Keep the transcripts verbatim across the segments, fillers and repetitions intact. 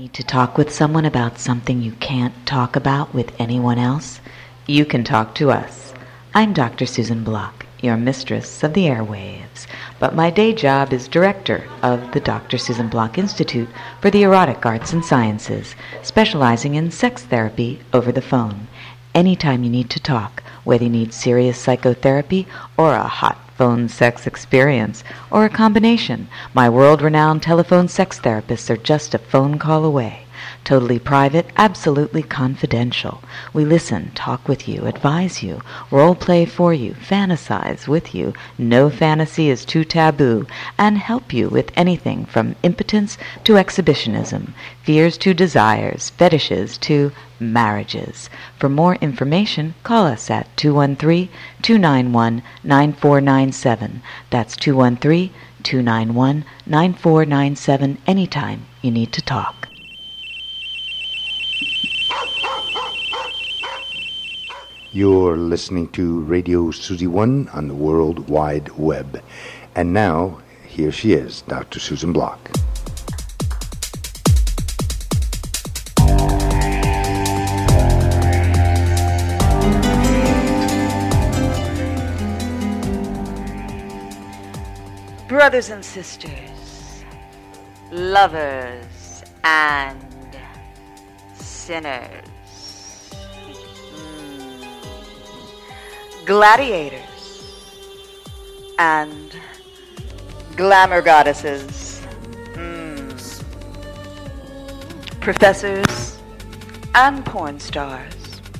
Need to talk with someone about something you can't talk about with anyone else? You can talk to us. I'm Doctor Susan Block, your mistress of the airwaves, but my day job is director of the Doctor Susan Block Institute for the Erotic Arts and Sciences, specializing in sex therapy over the phone. Anytime you need to talk, whether you need serious psychotherapy or a hot phone sex experience, or a combination, my world-renowned telephone sex therapists are just a phone call away. Totally private, absolutely confidential. We listen, talk with you, advise you, role play for you, fantasize with you, no fantasy is too taboo, and help you with anything from impotence to exhibitionism, fears to desires, fetishes to marriages. For more information, call us at two one three, two nine one, nine four nine seven. That's two one three, two nine one, nine four nine seven anytime you need to talk. You're listening to Radio Susie One on the World Wide Web. And now, here she is, Doctor Susan Block. Brothers and sisters, lovers and sinners, gladiators and glamour goddesses, mm. professors and porn stars,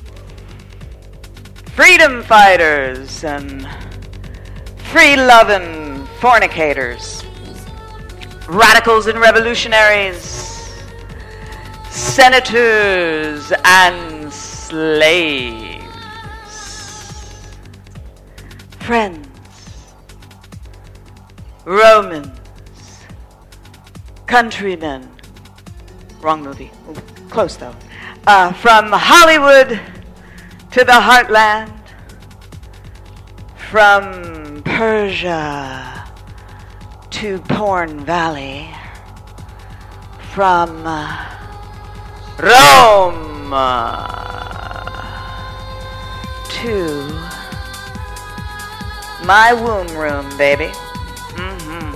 freedom fighters and free-loving fornicators, radicals and revolutionaries, senators and slaves, friends, Romans, countrymen, wrong movie, close though, uh, from Hollywood to the heartland, from Persia to Porn Valley, from uh, Rome uh, to my womb room, baby. Mm-hmm.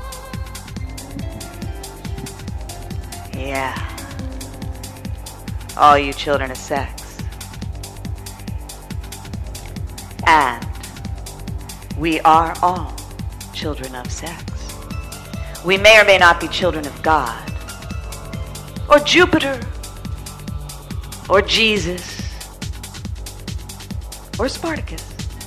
Yeah. All you children of sex. And we are all children of sex. We may or may not be children of God, or Jupiter, or Jesus, or Spartacus.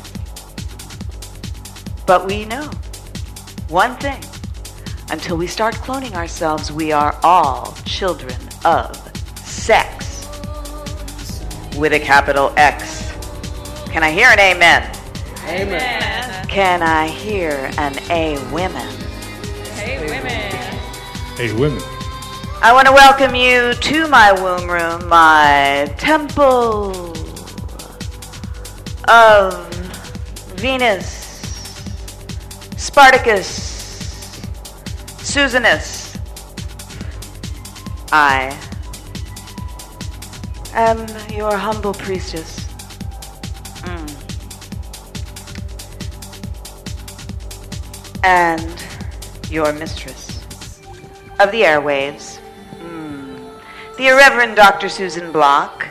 But we know one thing. Until we start cloning ourselves, we are all children of sex. With a capital X. Can I hear an amen? Amen. Can I hear an A women? Hey, women. Hey, women. I want to welcome you to my womb room, my temple of Venus, Spartacus, Susanus. I am your humble priestess. Mm. And your mistress of the airwaves, mm. the Irreverend Doctor Susan Block.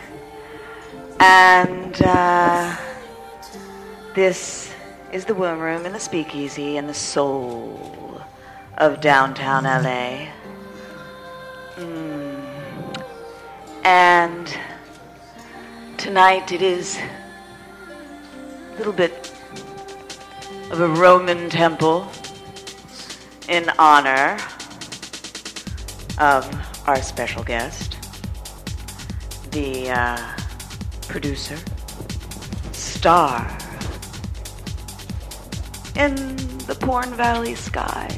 And uh, this is the womb room in the speakeasy in the soul of downtown L A. Mm. And tonight it is a little bit of a Roman temple in honor of our special guest, the uh, producer, star in the Porn Valley sky,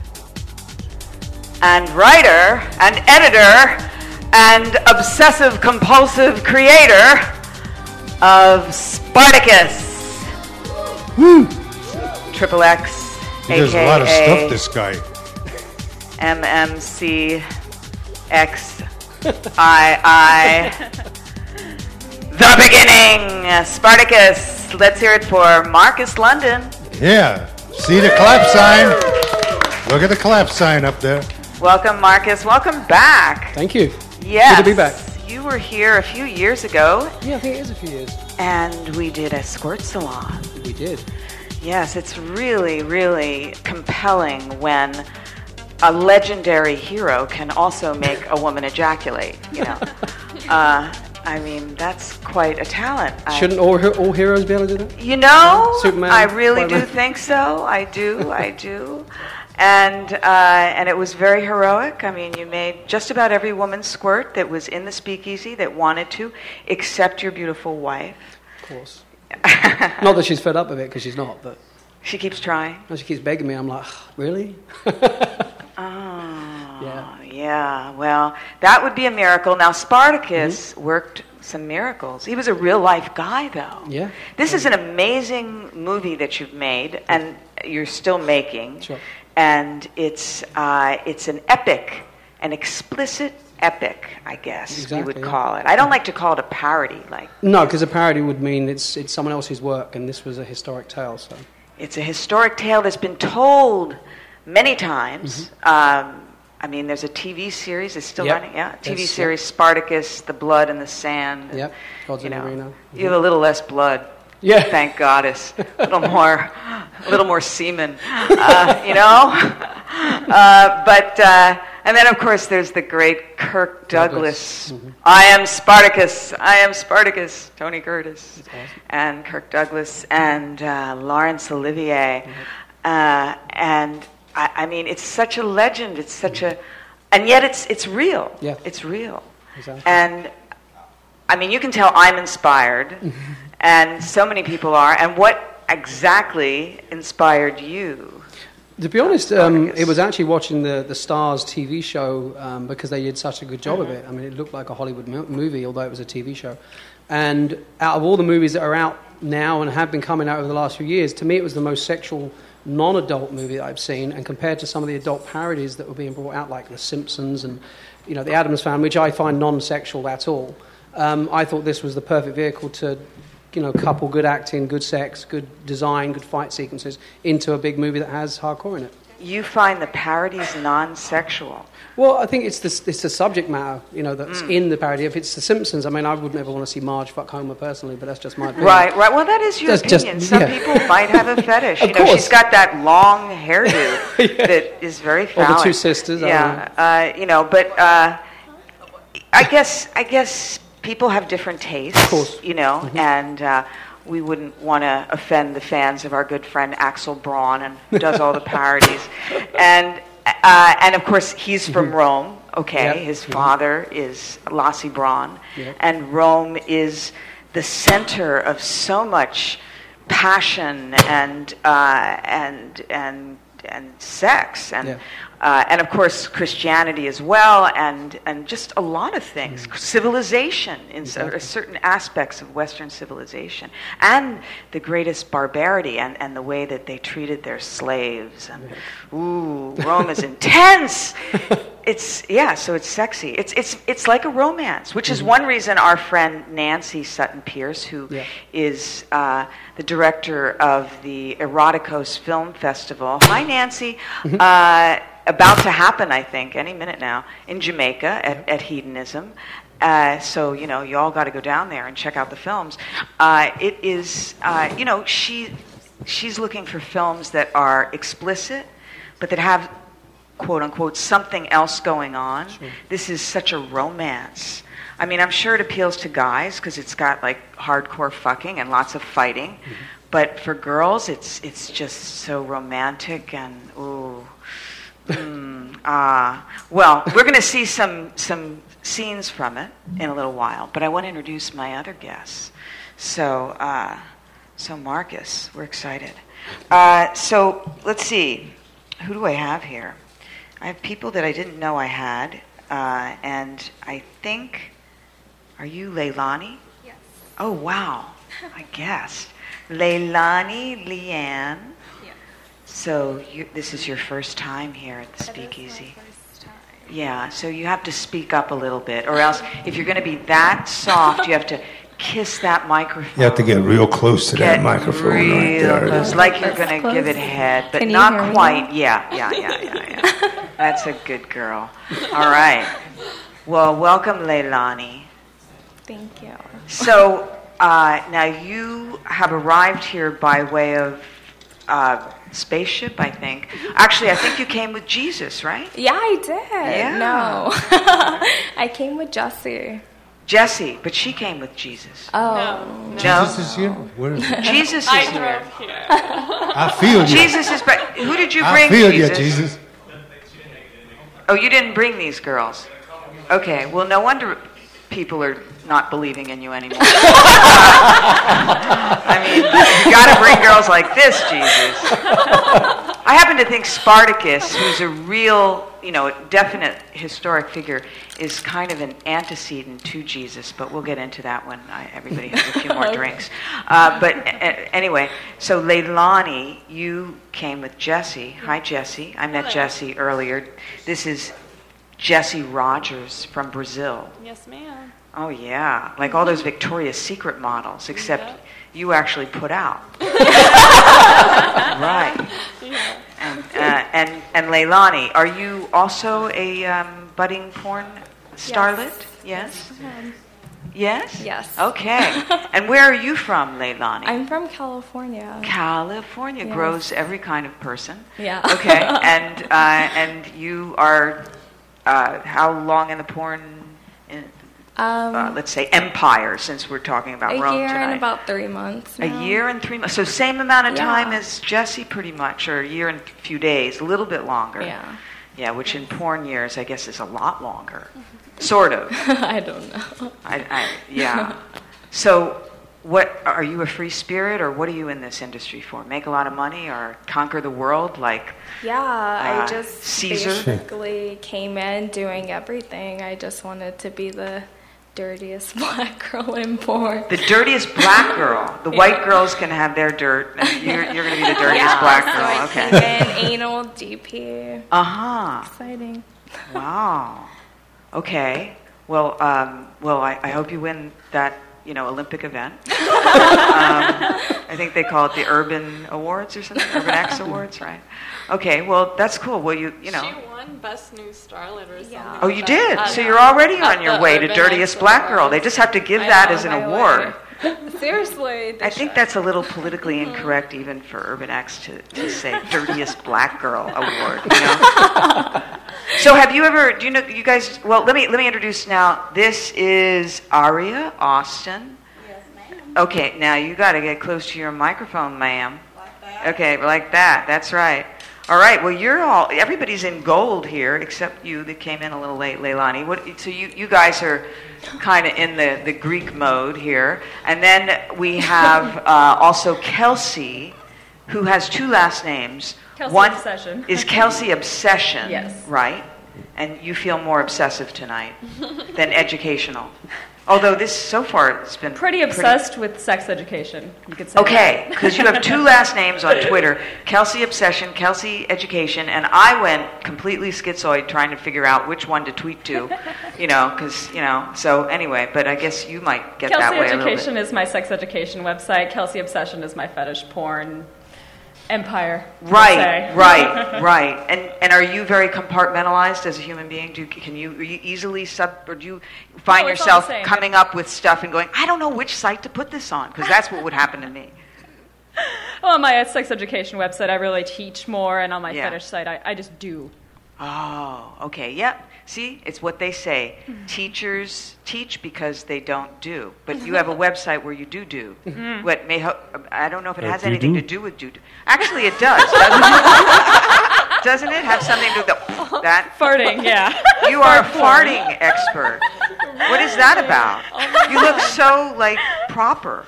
and writer and editor and obsessive compulsive creator of Spartacus. Woo! Triple X, He does a lot of stuff, this guy. M M C X I, I, the beginning. Spartacus. Let's hear it for Marcus London. Yeah. See the clap sign? Look at the clap sign up there. Welcome, Marcus. Welcome back. Thank you. Yes. Good to be back. You were here a few years ago. Yeah, I think it is a few years. And we did a squirt salon. We did. Yes, it's really, really compelling when a legendary hero can also make a woman ejaculate, you know. uh, I mean, that's quite a talent. Shouldn't all, all heroes be able to do that? You know, Superman, I really Spider-Man. do think so. I do, I do. And uh, and it was very heroic. I mean, you made just about every woman squirt that was in the speakeasy that wanted to, except your beautiful wife. Of course. Not that she's fed up with it, because she's not, but... She keeps trying. No, she keeps begging me. I'm like, really? Oh, Yeah. yeah. Well, that would be a miracle. Now, Spartacus Mm-hmm. worked some miracles. He was a real-life guy, though. Yeah. This is an amazing movie that you've made, and you're still making. Sure. And it's uh, it's an epic, an explicit epic, I guess we Exactly, would yeah. call it. I don't like to call it a parody. Like No, because a parody would mean it's it's someone else's work, and this was a historic tale, so... It's a historic tale that's been told many times. Mm-hmm. Um, I mean, there's a T V series. It's still Yep. running, yeah. T V Yes, series, Spartacus, The Blood and the Sand. Yep. Gods you in the know, Arena. You have a little less blood. Yeah. Thank goddess. A little more, a little more semen. Uh, you know. Uh, but uh, and then of course there's the great Kirk Douglas. Douglas. Mm-hmm. I am Spartacus. I am Spartacus. Tony Curtis awesome. and Kirk Douglas and uh, Laurence Olivier. Mm-hmm. Uh, and I, I mean, it's such a legend. It's such a, and yet it's it's real. Yeah. It's real. Exactly. And I mean, you can tell I'm inspired, and so many people are. And what exactly inspired you? To be honest, um, Spartacus. it was actually watching the, the Stars T V show um, because they did such a good job of it. I mean, it looked like a Hollywood mo- movie, although it was a T V show. And out of all the movies that are out now and have been coming out over the last few years, to me it was the most sexual, non-adult movie that I've seen. And compared to some of the adult parodies that were being brought out, like The Simpsons and you know The Addams Family, which I find non-sexual at all, um, I thought this was the perfect vehicle to... you know, couple good acting, good sex, good design, good fight sequences into a big movie that has hardcore in it. You find the parodies non-sexual. Well, I think it's the, it's the subject matter, you know, that's Mm. in the parody. If it's The Simpsons, I mean, I would never want to see Marge fuck Homer personally, but that's just my opinion. Right, right. Well, that is your That's just- opinion. Some yeah. people might have a fetish. Of You know, course. she's got that long hairdo that is very Or the phallic. two sisters, I Yeah, uh, you know, but uh, I guess I guess people have different tastes. Of course. You know, Mm-hmm. and uh, we wouldn't want to offend the fans of our good friend Axel Braun, and who does all the parodies. And uh, and of course, he's from Rome. Okay, Yep. his Mhm. father is Lassie Braun, Yep. and Rome is the center of so much passion and uh, and and and sex and Yeah. uh, and of course Christianity as well, and and just a lot of things, civilization in cer- Exactly. certain aspects of Western civilization, and the greatest barbarity and, and the way that they treated their slaves. And ooh, Rome is intense. It's yeah, so it's sexy. It's it's it's like a romance, which is one reason our friend Nancy Sutton Pierce, who Yeah. is uh, the director of the Eroticos Film Festival. Hi, Nancy. Uh, about to happen, I think, any minute now, in Jamaica at, at Hedonism. Uh, so, you know, you all got to go down there and check out the films. Uh, it is, uh, you know, she she's looking for films that are explicit, but that have, quote unquote, something else going on. Sure. This is such a romance. I mean, I'm sure it appeals to guys because it's got like hardcore fucking and lots of fighting. Mm-hmm. But for girls, it's it's just so romantic and ooh, mm, ah. Well, we're going to see some some scenes from it in a little while. But I want to introduce my other guests. So, uh, so Marcus, we're excited. Uh, so let's see, who do I have here? I have people that I didn't know I had, uh, and I think, are you Leilani? Yes. Oh, wow, I guessed. Leilani Leanne. Yeah. So you, this is your first time here at the That is my Speakeasy. first time. Yeah, so you have to speak up a little bit, or else if you're going to be that soft, you have to kiss that microphone. You have to get real close to Get that microphone real right there. close, like you're going to Close. give it head, but Can you not hear me quite. now? Yeah, yeah, yeah, yeah, yeah. That's a good girl. All right. Well, welcome, Leilani. Thank you. So uh, now you have arrived here by way of uh, spaceship, I think. Actually, I think you came with Jesus, right? Yeah, I did. Yeah. No. I came with Jesse. Jessie, but she came with Jesus. Oh. No, Jesus is here? Where is he? Jesus is I here. drove here. I feel you. Jesus is. But who did you I bring? feel Jesus? you, Jesus. Oh, you didn't bring these girls. Okay. Well, no wonder people are not believing in you anymore. I mean, you got to bring girls like this, Jesus. I happen to think Spartacus, who's a real, you know, definite historic figure, is kind of an antecedent to Jesus, but we'll get into that when I, everybody has a few more drinks. Uh, but a- anyway, so Leilani, you came with Jesse. Hi, Jesse. I met Jesse earlier. This is Jesse Rogers from Brazil. Yes, ma'am. Oh, yeah. Like all those Victoria's Secret models, except Yep. you actually put out. Right. Yeah. And, uh, and and Leilani, are you also a um, budding porn starlet? Yes. Yes? Yes. Okay. And where are you from, Leilani? I'm from California. California. Yes. Grows every kind of person. Yeah. Okay. And uh, and you are uh, how long in the porn? In, Um, uh, let's say empire, since we're talking about a Rome year tonight. and about three months A now. year and three months. So same amount of Yeah. time as Jesse, pretty much, or a year and a few days, a little bit longer. Yeah. Yeah, which in porn years, I guess, is a lot longer. Sort of. I don't know. I, I, yeah. So, what are you a free spirit, or what are you in this industry for? Make a lot of money, or conquer the world, like? Yeah, Uh, I just Caesar? basically came in doing everything. I just wanted to be the dirtiest black girl in porn. The dirtiest black girl. The white girls can have their dirt, and you're, you're going to be the dirtiest yeah, black so girl. I Okay. came in anal D P. Uh huh. Exciting. Wow. Okay. Well, um, well, I, I hope you win that, you know, Olympic event. um, I think they call it the Urban Awards or something, Urban X Awards, right? Okay. Well, that's cool. Well, you, you know. She won Best New Starlet or something. Yeah. Oh, you like did. that. So At- you're already at on your the way to Urban dirtiest X black girl. Awards. They just have to give I that know, as an my award. way. Seriously. they I think should. that's a little politically incorrect, even for Urban X, to, to say dirtiest black girl award. You know? So, have you ever? Do you know? You guys? Well, let me let me introduce now. This is Aria Austin. Yes, ma'am. Okay, now you got to get close to your microphone, ma'am. Like that. Okay, like that. That's right. All right. Well, you're all. Everybody's in gold here, except you that came in a little late, Leilani. What? So you you guys are kind of in the, the Greek mode here, and then we have uh, also Kelsey, who has two last names. Kelsey One Obsession. is Kelsey Obsession. Yes. Right. And you feel more obsessive tonight than educational. Although this so far has been Pretty obsessed with sex education, you could say. Okay, because you have two last names on Twitter, Kelsey Obsession, Kelsey Education, and I went completely schizoid trying to figure out which one to tweet to, you know, because, you know, so anyway, but I guess you might get Kelsey that way a little Education bit. is my sex education website. Kelsey Obsession is my fetish porn empire. per Right, se. right, right. And and are you very compartmentalized as a human being? Do you, can you, are you easily sub, or do you find No, it's all yourself the same. coming up with stuff and going, I don't know which site to put this on, because that's what would happen to me. Well, on my sex education website, I really teach more, and on my Yeah. fetish site, I, I just do. Oh, okay. Yep. See, it's what they say. Teachers teach because they don't do. But you have a website where you do do. What may ho- I don't know if it Uh, has do anything do? to do with do do. Actually, it does. Doesn't it? Doesn't it have something to do with that? Farting, yeah. You are a farting expert. What is that about? You look so like proper,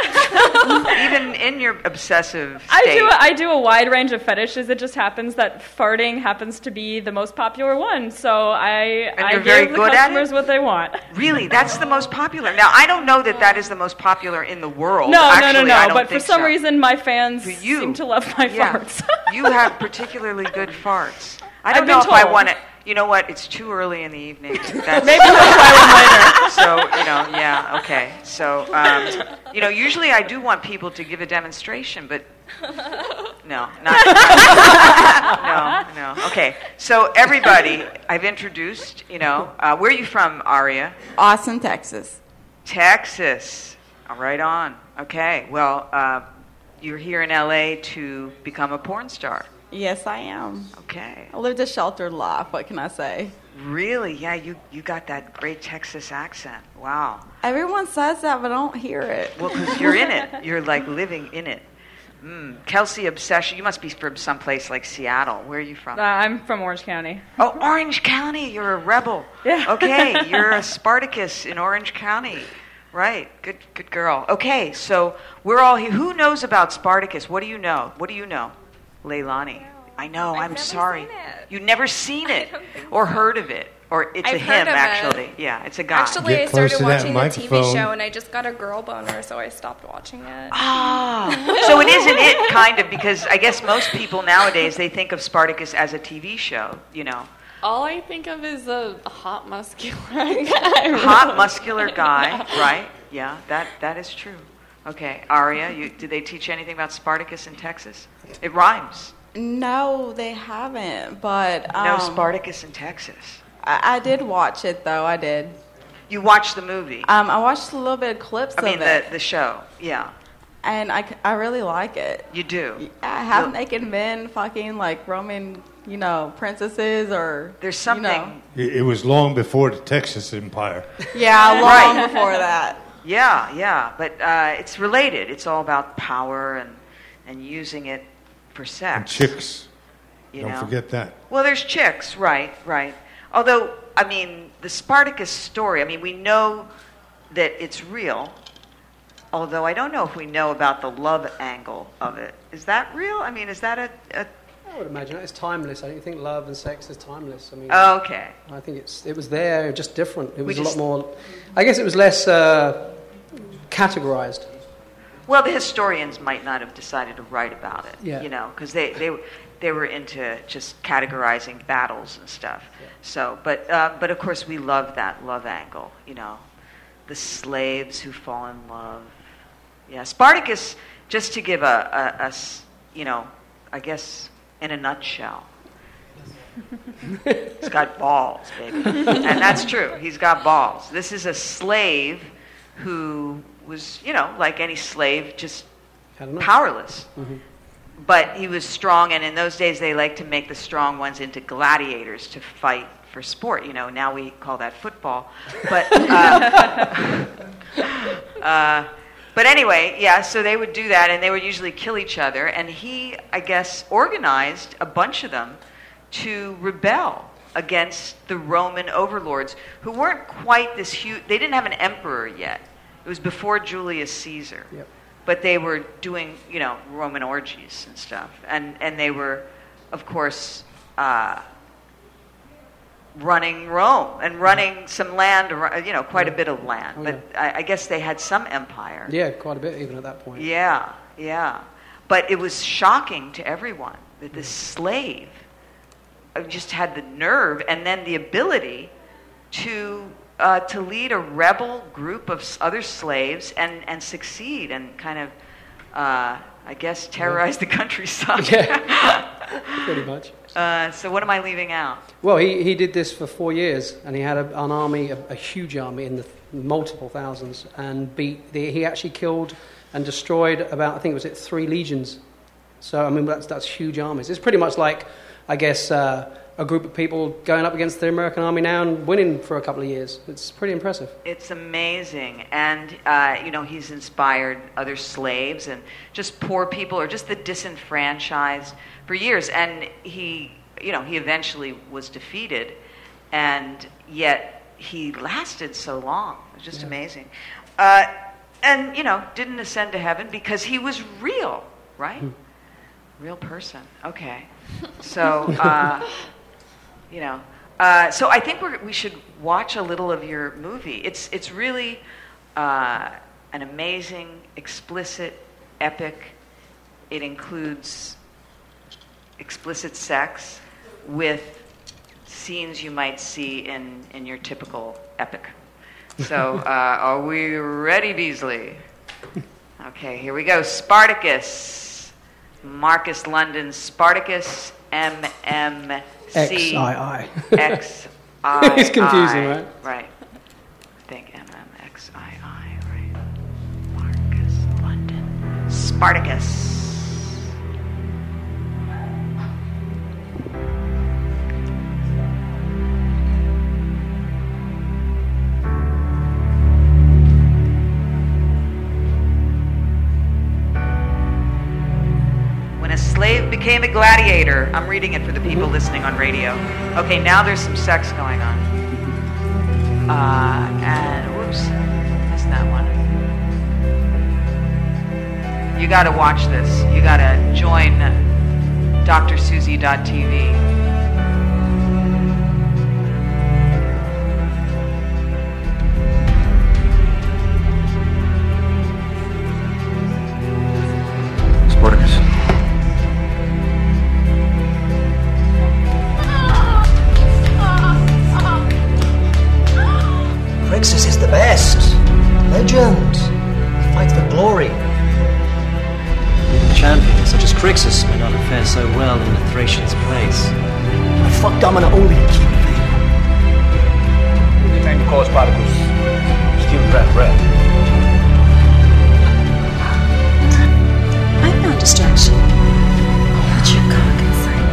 even in your obsessive I state. do, I do a wide range of fetishes. It just happens that farting happens to be the most popular one. So I, And I you're very give the good at it? customers what they want. Really, that's the most popular. Now, I don't know that that is the most popular in the world. No, Actually, no, no, I no. don't But for think some so. reason, my fans For you. seem to love my Yeah. farts. You have particularly good farts. I don't I've know been if I told. want to. you know what? It's too early in the evening. That's, Maybe we'll try one later. so, you know, yeah, okay. So, um, you know, usually I do want people to give a demonstration, but no, not no, no. Okay, so everybody, I've introduced, you know, uh, where are you from, Aria? Austin, Texas. Texas. All right on. Okay, well, uh, you're here in L A to become a porn star. Yes, I am. Okay. I lived a sheltered life. What can I say? Really? Yeah, you, you got that great Texas accent. Wow. Everyone says that, but I don't hear it. Well, because you're in it. You're like living in it. Mm. Kelsey Obsession, you must be from someplace like Seattle. Where are you from? Uh, I'm from Orange County. Oh, Orange County. You're a rebel. Yeah. Okay, you're a Spartacus in Orange County. Right. Good good girl. Okay, so we're all here. Who knows about Spartacus? What do you know? What do you know? Leilani. I know, I've I'm never sorry. seen it. You've never seen it I don't think or so. heard of it. Or it's I've a heard him, of it. actually. Yeah, it's a guy. Actually, Get I close started to that watching the T V microphone. show and I just got a girl boner, so I stopped watching it. Ah, so it isn't it, kind of, because I guess most people nowadays, they think of Spartacus as a T V show, you know. All I think of is a hot, muscular guy. Hot, muscular guy, right? Yeah, that that is true. Okay, Aria, you, did they teach you anything about Spartacus in Texas? It rhymes. No, they haven't. But um, No Spartacus in Texas. I, I did watch it, though. I did. You watched the movie. Um, I watched a little bit of clips I mean, of the, it, the show. Yeah, and I, c- I really like it. you do. I have Well- naked men fucking like Roman, you know, princesses or There's you know. something. It, it was long before the Texas Empire. Yeah, long Right. before that. Yeah, yeah, but uh, it's related. It's all about power and and using it for And sex. chicks. You Don't know? forget that. Well, there's chicks, right, right. Although, I mean, the Spartacus story, I mean, we know that it's real, although I don't know if we know about the love angle of it. Is that real? I mean, is that a... a I would imagine it's timeless. I don't think love and sex is timeless. I mean, oh, okay. I think it's it was there, just different. It was We a just- lot more. I guess it was less uh, categorized. Well, the historians might not have decided to write about it, Yeah. you know, because they, they, they were into just categorizing battles and stuff. Yeah. So, but, uh, but of course, we love that love angle, you know, the slaves who fall in love. Yeah, Spartacus, just to give a, a- a s- you know, I guess in a nutshell, he's got balls, baby. And that's true. He's got balls. This is a slave who was, you know, like any slave, just I don't know. powerless. Mhm. But he was strong, and in those days they liked to make the strong ones into gladiators to fight for sport. You know, now we call that football. But uh, uh, but anyway, yeah. So they would do that, and they would usually kill each other. And he, I guess, organized a bunch of them to rebel against the Roman overlords, who weren't quite this huge. They didn't have an emperor yet. It was before Julius Caesar. Yep. But they were doing, you know, Roman orgies and stuff. And, and they were, of course, uh, running Rome and running some land, ar- you know, quite a bit of land. Oh, but I, I guess they had some empire. Yeah, quite a bit even at that point. Yeah, yeah. But it was shocking to everyone that this slave uh, just had the nerve and then the ability to uh, to lead a rebel group of s- other slaves and, and succeed and kind of, uh, I guess, terrorize the countryside. Yeah, pretty much. uh, so what am I leaving out? Well, he, he did this for four years, and he had a, an army, a, a huge army in the multiple thousands, and beat. The, he actually killed and destroyed about, I think it was it three legions. So I mean, that's that's huge armies. It's pretty much like, I guess, uh, a group of people going up against the American army now and winning for a couple of years. It's pretty impressive. It's amazing. And, uh, you know, he's inspired other slaves and just poor people or just the disenfranchised for years. And he, you know, he eventually was defeated. And yet he lasted so long. It was just Yeah. amazing. Uh, and, you know, didn't ascend to heaven because he was real, right? Hmm. Real person. Okay. So, uh, you know, uh, so I think we're, we should watch a little of your movie. It's it's really uh, an amazing, explicit, epic. It includes explicit sex with scenes you might see in, in your typical epic. So, uh, are we ready, Beasley? Okay, here we go. Spartacus. Marcus London, Spartacus, M M C. X I I. X I I. It's confusing, right? Right. I think M M X I I, right? Marcus London. Spartacus. A slave became a gladiator. I'm reading it for the people listening on radio. Okay, now there's some sex going on. Uh, and whoops, missed that one. You got to watch this. You got to join D R Susie dot T V. Spartacus. Crixus is the best. Legend. He fights for glory. Even champions such as Crixus may not have fared so well in the Thracians' place. I fucked Domina only to keep faith. The name calls Spartacus. Still that red. I'm not distraction. Put your cock inside.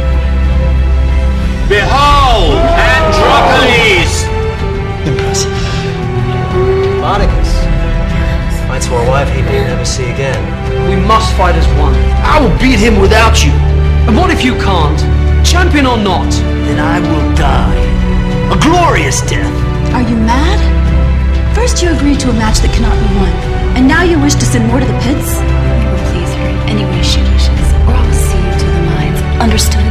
Behold, Androcles! Impressive. Spartacus fights for a wife he may never see again. We must fight as one. I will beat him without you. And what if you can't? Champion or not? Then I will die. A glorious death. Are you mad? First you agreed to a match that cannot be won, and now you wish to send more to the pits? You will please her in any way she wishes, or I will see you to the mines. Understood?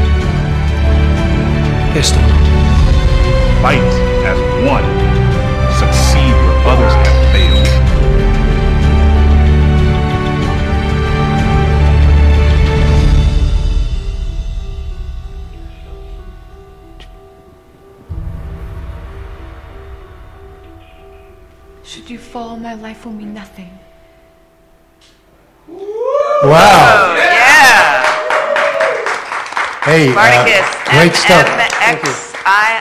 Yes, Donna. Fight as one. Succeed where others have failed. Should you fall, my life will mean nothing. Wow. Yeah. Hey, Spartacus, uh, great stuff. M M X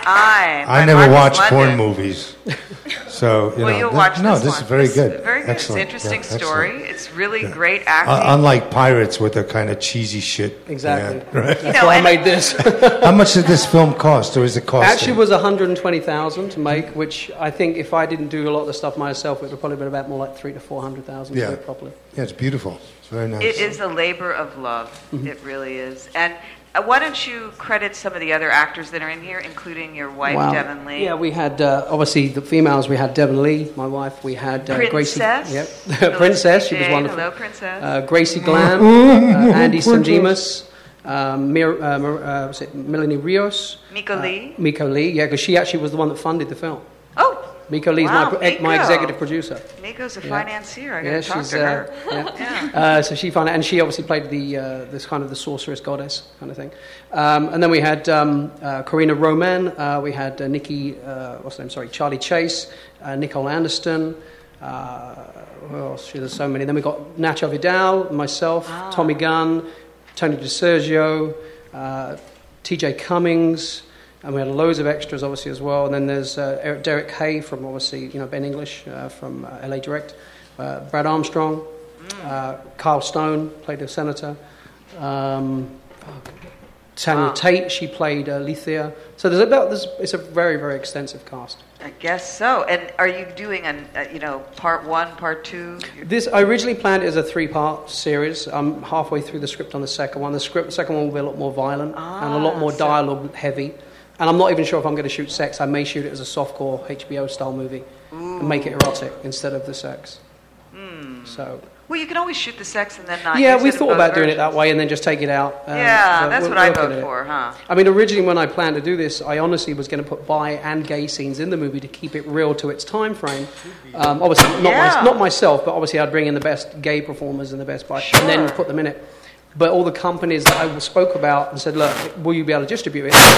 I I. I never watched porn movies. So, you well, know, you'll this, watch no, this this one. is very This good. is very good. Excellent. It's an interesting Yeah, story. excellent. It's really Yeah. great acting. Uh, unlike Pirates with their kind of cheesy shit. Exactly. Yeah, right? That's why I made this. How much did this film cost, or is it costing? Actually, it was one hundred twenty thousand to make, which I think if I didn't do a lot of the stuff myself, it would probably been about more like three to four hundred thousand Yeah. to do it properly. Yeah, it's beautiful. It's very nice. It is a labor of love. Mm-hmm. It really is. And uh, why don't you credit some of the other actors that are in here, including your wife, Wow. Devon Lee? Yeah, we had uh, obviously the females. We had Devon Lee, my wife. We had uh, Gracie. Princess. Yep, Princess. She was Jane. wonderful. Hello, Princess. Uh, Gracie Glam, uh, Andy Sanjimas, um, Mir- uh, Mir- uh, was it Melanie Rios, Miko uh, Lee. Miko Lee. Yeah, because she actually was the one that funded the film. Oh. Miko Lee's Wow, my, my Miko. executive producer. Miko's a Yeah. financier. I got Yeah, to talk she's to her. uh, yeah. uh, so she found it, and she obviously played the uh, this kind of the sorceress goddess kind of thing. Um, and then we had um, uh, Karina Roman. Uh, we had uh, Nikki, uh, what's her name? Sorry, Charlie Chase, uh, Nicole Anderson. Uh, who else? There's so many. Then we got Nacho Vidal, myself, Ah. Tommy Gunn, Tony DiSergio, uh, T J Cummings. And we had loads of extras, obviously, as well. And then there's uh, Eric, Derek Hay from, obviously, you know, Ben English uh, from uh, L A Direct. Uh, Brad Armstrong. Uh, Kyle Stone played a senator. Um, Tanya Wow. Tate, she played uh, Lethea. So there's about there's, it's a very, very extensive cast. I guess so. And are you doing, an, uh, you know, part one, part two? This I originally planned it as a three-part series. I'm halfway through the script on the second one. The script, the second one will be a lot more violent and a lot more so- dialogue heavy. And I'm not even sure if I'm going to shoot sex. I may shoot it as a softcore H B O style movie and make it erotic instead of the sex. Hmm. So Well, you can always shoot the sex and then not yeah, use we it in thought both about doing it versions. that way and then just take it out. Um, Yeah, but that's we're what I looking vote at it. for, huh? I mean, originally when I planned to do this, I honestly was going to put bi and gay scenes in the movie to keep it real to its time frame. Um, obviously, not, Yeah. my, not myself, but obviously I'd bring in the best gay performers and the best bi, and then put them in it. But all the companies that I spoke about and said, look, will you be able to distribute it? They said,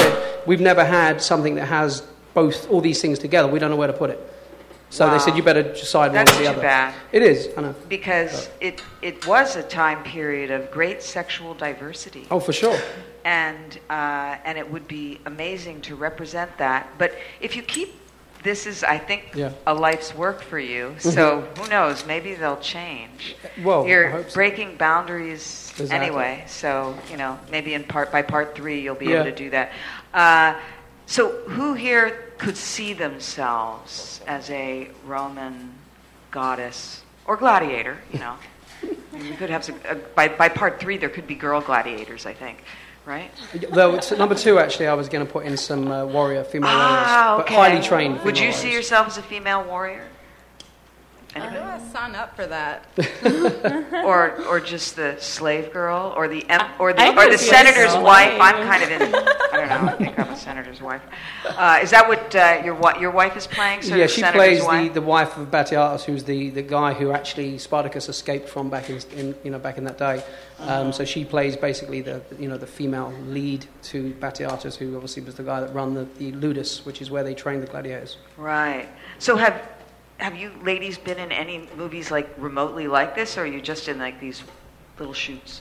we've never had something that has both all these things together. We don't know where to put it. So Wow. they said, you better decide one That's or the too other. bad. It is, I know. Because it, it was a time period of great sexual diversity. Oh, for sure. And, uh, and it would be amazing to represent that. But if you keep, this is, I think, Yeah. a life's work for you. So who knows? Maybe they'll change. Well, You're I hope so. breaking boundaries Exactly. anyway. So, you know, maybe in part by part three you'll be Yeah. able to do that. Uh, so who here could see themselves as a Roman goddess or gladiator, you know? We could have some, uh, by, by part three there could be girl gladiators, I think, right? Though it's number two, actually, I was going to put in some uh, warrior, female Ah, warriors, okay. but highly trained. Would you female see warriors. yourself as a female warrior? Anybody? Uh, sign up for that. or or just the slave girl, or the em- or the I or the could be a senator's slave. wife? I'm kind of in. I don't know. I think I'm a senator's wife. Uh, is that what uh, your wi- your wife is playing? Sort Yeah, of she senator's plays the, wife? the wife of Batiatus, who's the, the guy who actually Spartacus escaped from back in, in you know back in that day. Um, so she plays basically the you know the female lead to Batiatus, who obviously was the guy that run the, the Ludus, which is where they train the gladiators. Right. So have have you ladies been in any movies like remotely like this, or are you just in like these little shoots?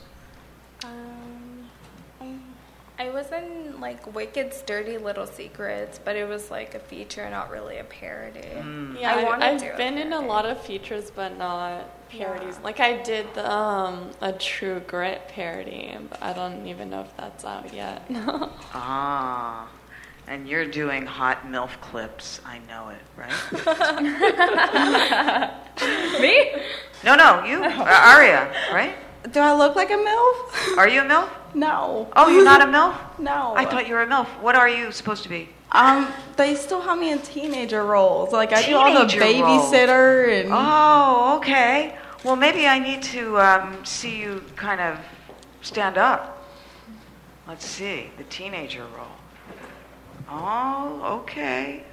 Um, I was in like Wicked's Dirty Little Secrets, but it was like a feature, not really a parody. Yeah, I I wanted I've to. been in a lot of features, but not parodies. Like I did the, um, a True Grit parody, but I don't even know if that's out yet. Ah. And you're doing hot MILF clips. I know it, right? Me? No, no, you, uh, Aria, right? Do I look like a MILF? Are you a MILF? No. Oh, you're not a MILF? No. I thought you were a MILF. What are you supposed to be? Um, they still have me in teenager roles. Like I do all the Teenager roles. babysitter and. Oh, okay. Well, maybe I need to um, see you kind of stand up. Let's see, the teenager role. Oh, okay.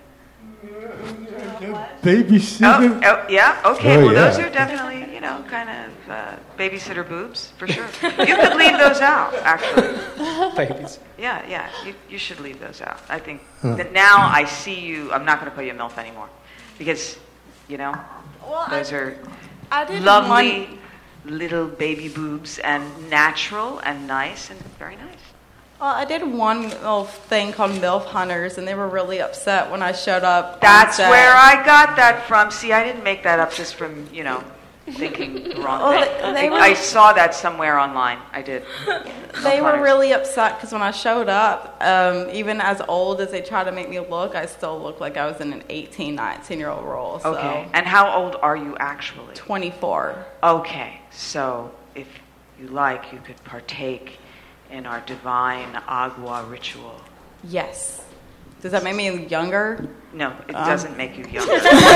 Babysitter. Oh, oh, yeah, okay. Oh, well, yeah. those are definitely, you know, kind of uh, babysitter boobs, for sure. You could leave those out, actually. Babies. Yeah, yeah, you, you should leave those out. I think Huh. that now I see you, I'm not going to call you a MILF anymore. Because, you know, Well, those I- are I did lovely one- little baby boobs and natural and nice and very nice. Well, I did one little thing called MILF Hunters, and they were really upset when I showed up. on That's set. where I got that from. See, I didn't make that up just from, you know, thinking the wrong Well, thing. they- they I, were- I saw that somewhere online. I did. They were Hunters. really upset because when I showed up, um, even as old as they tried to make me look, I still looked like I was in an eighteen, nineteen-year-old role. So. Okay. And how old are you actually? twenty-four. Okay. So if you like, you could partake in our divine agua ritual. Yes. Does that make me younger? No, it Um. doesn't make you younger.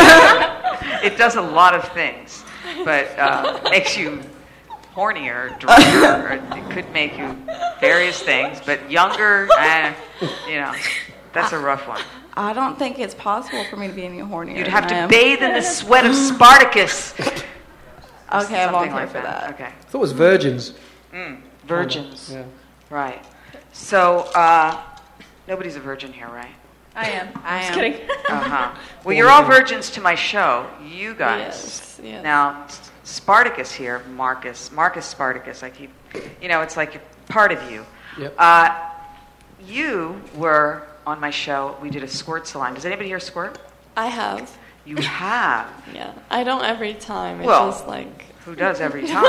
It does a lot of things, but uh, makes you hornier, drunker. It could make you various things, but younger, eh, you know, that's a rough one. I don't think it's possible for me to be any hornier. You'd have than I to am. bathe in the sweat of Spartacus. Okay, I Something won't care like for that. Okay. I thought it was virgins. Mm, virgins. Yeah. Right. So, uh, nobody's a virgin here, right? I am. I am. Just kidding. Uh-huh. Well, you're all virgins to my show, you guys. Yes, yes. Now, Spartacus here, Marcus, Marcus Spartacus, I keep, you know, it's like a part of you. Yep. Uh, you were on my show, we did a squirt salon. Does anybody here squirt? I have. You have. Yeah. I don't every time. It's Well, just like. Who does every time?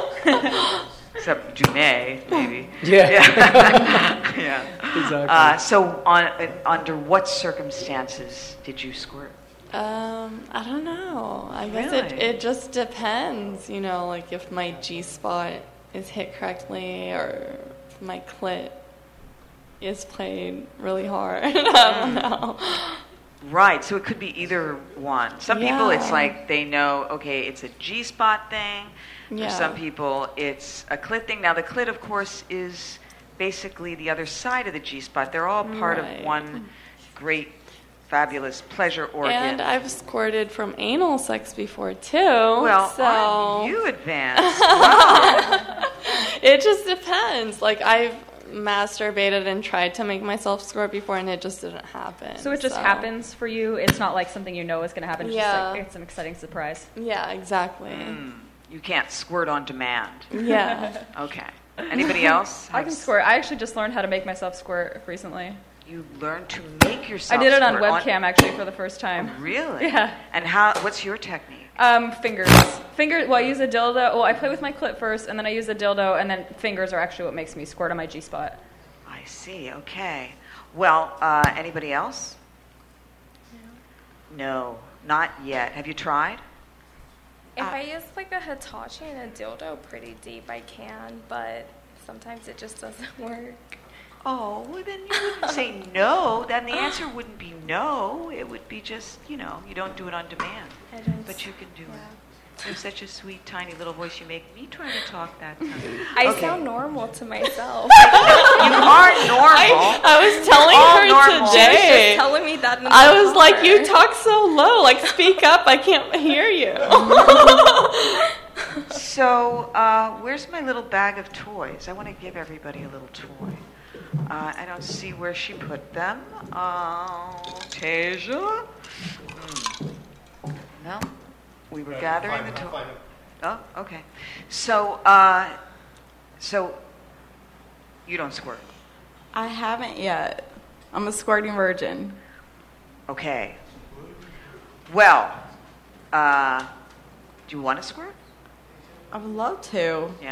Except Junaid, maybe. Yeah. Yeah. Yeah. Exactly. Uh, so, on, uh, under what circumstances did you squirt? Um, I don't know. I guess it, Really? it just depends, you know, like if my G spot is hit correctly or if my clit is played really hard. I don't know. Right, so it could be either one. Some people, it's Yeah. like they know, okay, it's a G-spot thing. Yeah. For some people, it's a clit thing. Now, the clit, of course, is basically the other side of the G-spot. They're all part Right. of one great, fabulous pleasure organ. And I've squirted from anal sex before too. Well, so aren't you advanced? Wow. it just depends. Like I've masturbated and tried to make myself squirt before, and it just didn't happen. So it just happens for you. It's not like something you know is going to happen. It's Yeah. just like, it's an exciting surprise. Yeah, exactly. Mm. You can't squirt on demand. Yeah. Okay. Anybody else? I can squirt. I actually just learned how to make myself squirt recently. You learned to make yourself I did it on squirt webcam actually for the first time. Oh, really? Yeah. And how? What's your technique? Um, fingers. Fingers. Well, I use a dildo. Well, I play with my clit first, and then I use a dildo, and then fingers are actually what makes me squirt on my G spot. I see. Okay. Well, uh, anybody else? No. No, not yet. Have you tried? If I use like a Hitachi and a dildo pretty deep, I can, but sometimes it just doesn't work. Oh, well then you wouldn't say no. Then the answer wouldn't be no. It would be just, you know, you don't do it on demand. I don't But you can do it. You have such a sweet, tiny little voice. You make me try to talk that time. I Okay. sound normal to myself. You are normal. I, I was telling All her normal. She was today. just telling me that in the I was like, car. you talk so low. Like, speak up. I can't hear you. So, uh, where's my little bag of toys? I want to give everybody a little toy. Uh, I don't see where she put them. Oh, Tasia? Hmm. No, we were gathering the toys. Oh, okay. So, uh, so you don't squirt. I haven't yet. I'm a squirting virgin. Okay. Well, uh, do you want to squirt? I would love to. Yeah.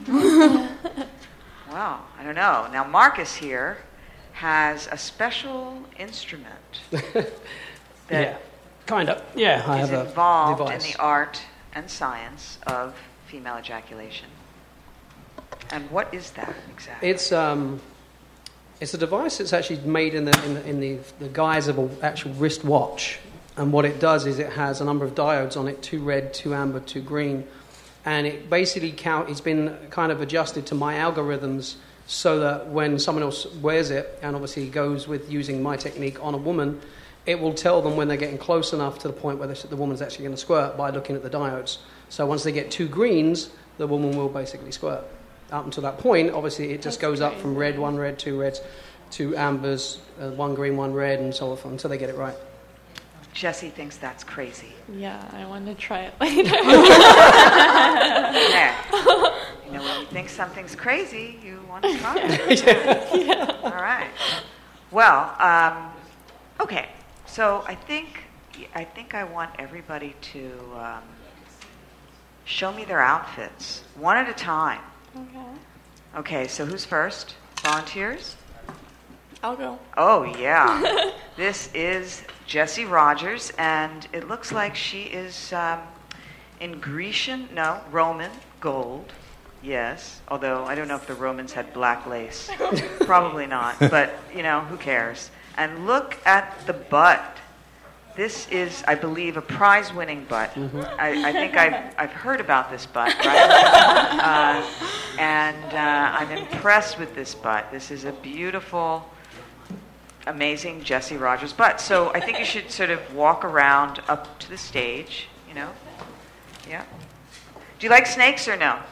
Well, I don't know. Now, Marcus here has a special instrument that Yeah, kind of. Yeah, I is have a involved device. in the art and science of female ejaculation. And what is that exactly? It's um, it's a device that's actually made in the in the, in the, the guise of an actual wristwatch, and what it does is it has a number of diodes on it, two red, two amber, two green, and it basically count. It's been kind of adjusted to my algorithms so that when someone else wears it, and obviously goes with using my technique on a woman, it will tell them when they're getting close enough to the point where the woman's actually going to squirt by looking at the diodes. So once they get two greens, the woman will basically squirt. Up until that point, obviously, it just goes up from red, one red, two reds, two ambers, uh, one green, one red, and so on until they get it right. Jesse thinks that's crazy. Yeah, I want to try it later. Yeah. You know, when you think something's crazy, you want to try it. Yeah. Yeah. All right. Well, um, okay. So I think I think I want everybody to um, show me their outfits one at a time. Okay. Okay. So who's first? Volunteers? I'll go. Oh yeah. This is Jessie Rogers, and it looks like she is um, in Grecian, no, Roman gold. Yes, although I don't know if the Romans had black lace. Probably not, but, you know, who cares? And look at the butt. This is, I believe, a prize-winning butt. Mm-hmm. I, I think I've, I've heard about this butt, right? uh, and uh, I'm impressed with this butt. This is a beautiful, amazing Jessie Rogers butt. So I think you should sort of walk around up to the stage, you know? Yeah. Do you like snakes or no?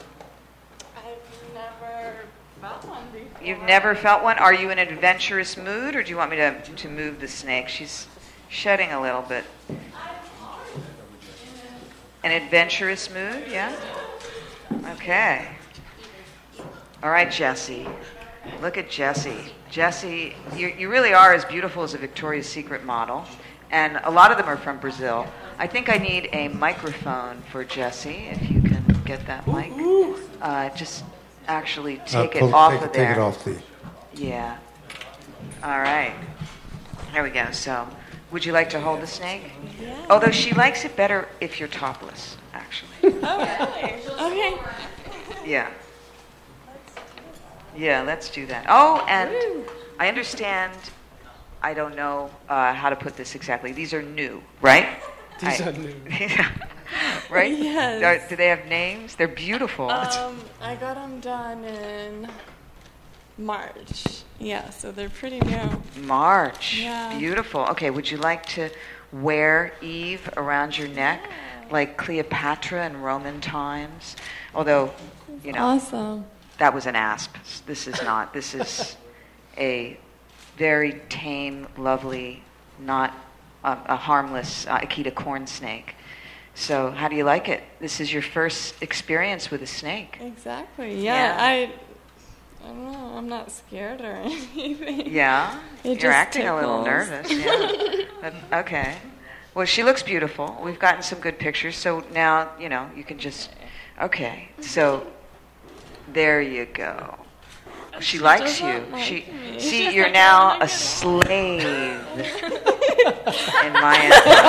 Felt one before. You've never felt one? Are you in an adventurous mood, or do you want me to, to move the snake? She's shedding a little bit. An adventurous mood, yeah? Okay. All right, Jessie. Look at Jessie. Jessie, you, you really are as beautiful as a Victoria's Secret model, and a lot of them are from Brazil. I think I need a microphone for Jessie, if you can get that mic. Uh, just... actually take Uh, pull- it off take, of there. Take it off the... Yeah. All right. There we go. So, would you like to hold the snake? Yeah. Although she likes it better if you're topless, actually. Oh, really? Okay. Yeah. Yeah, let's do that. Oh, and I understand, I don't know uh, how to put this exactly. These are new, right? These I, are new. Right? Yes. Are, do they have names? They're beautiful. Um, I got them done in March. Yeah, so they're pretty new. March. Yeah. Beautiful. Okay, would you like to wear Eve around your neck like Cleopatra in Roman times? Although, you know. Awesome. that was an asp. This is not. This is a very tame, lovely, not a, a harmless uh, Akita corn snake. So how do you like it? This is your first experience with a snake. Exactly. Yeah, Yeah. I. I don't know. I'm not scared or anything. Yeah? It You're just acting a little tickles. nervous. Yeah. But, okay. Well, she looks beautiful. We've gotten some good pictures. So now, you know, you can just... Okay. So there you go. She, She likes you. doesn't like She me. See, She's you're like, now "I don't a slave in my...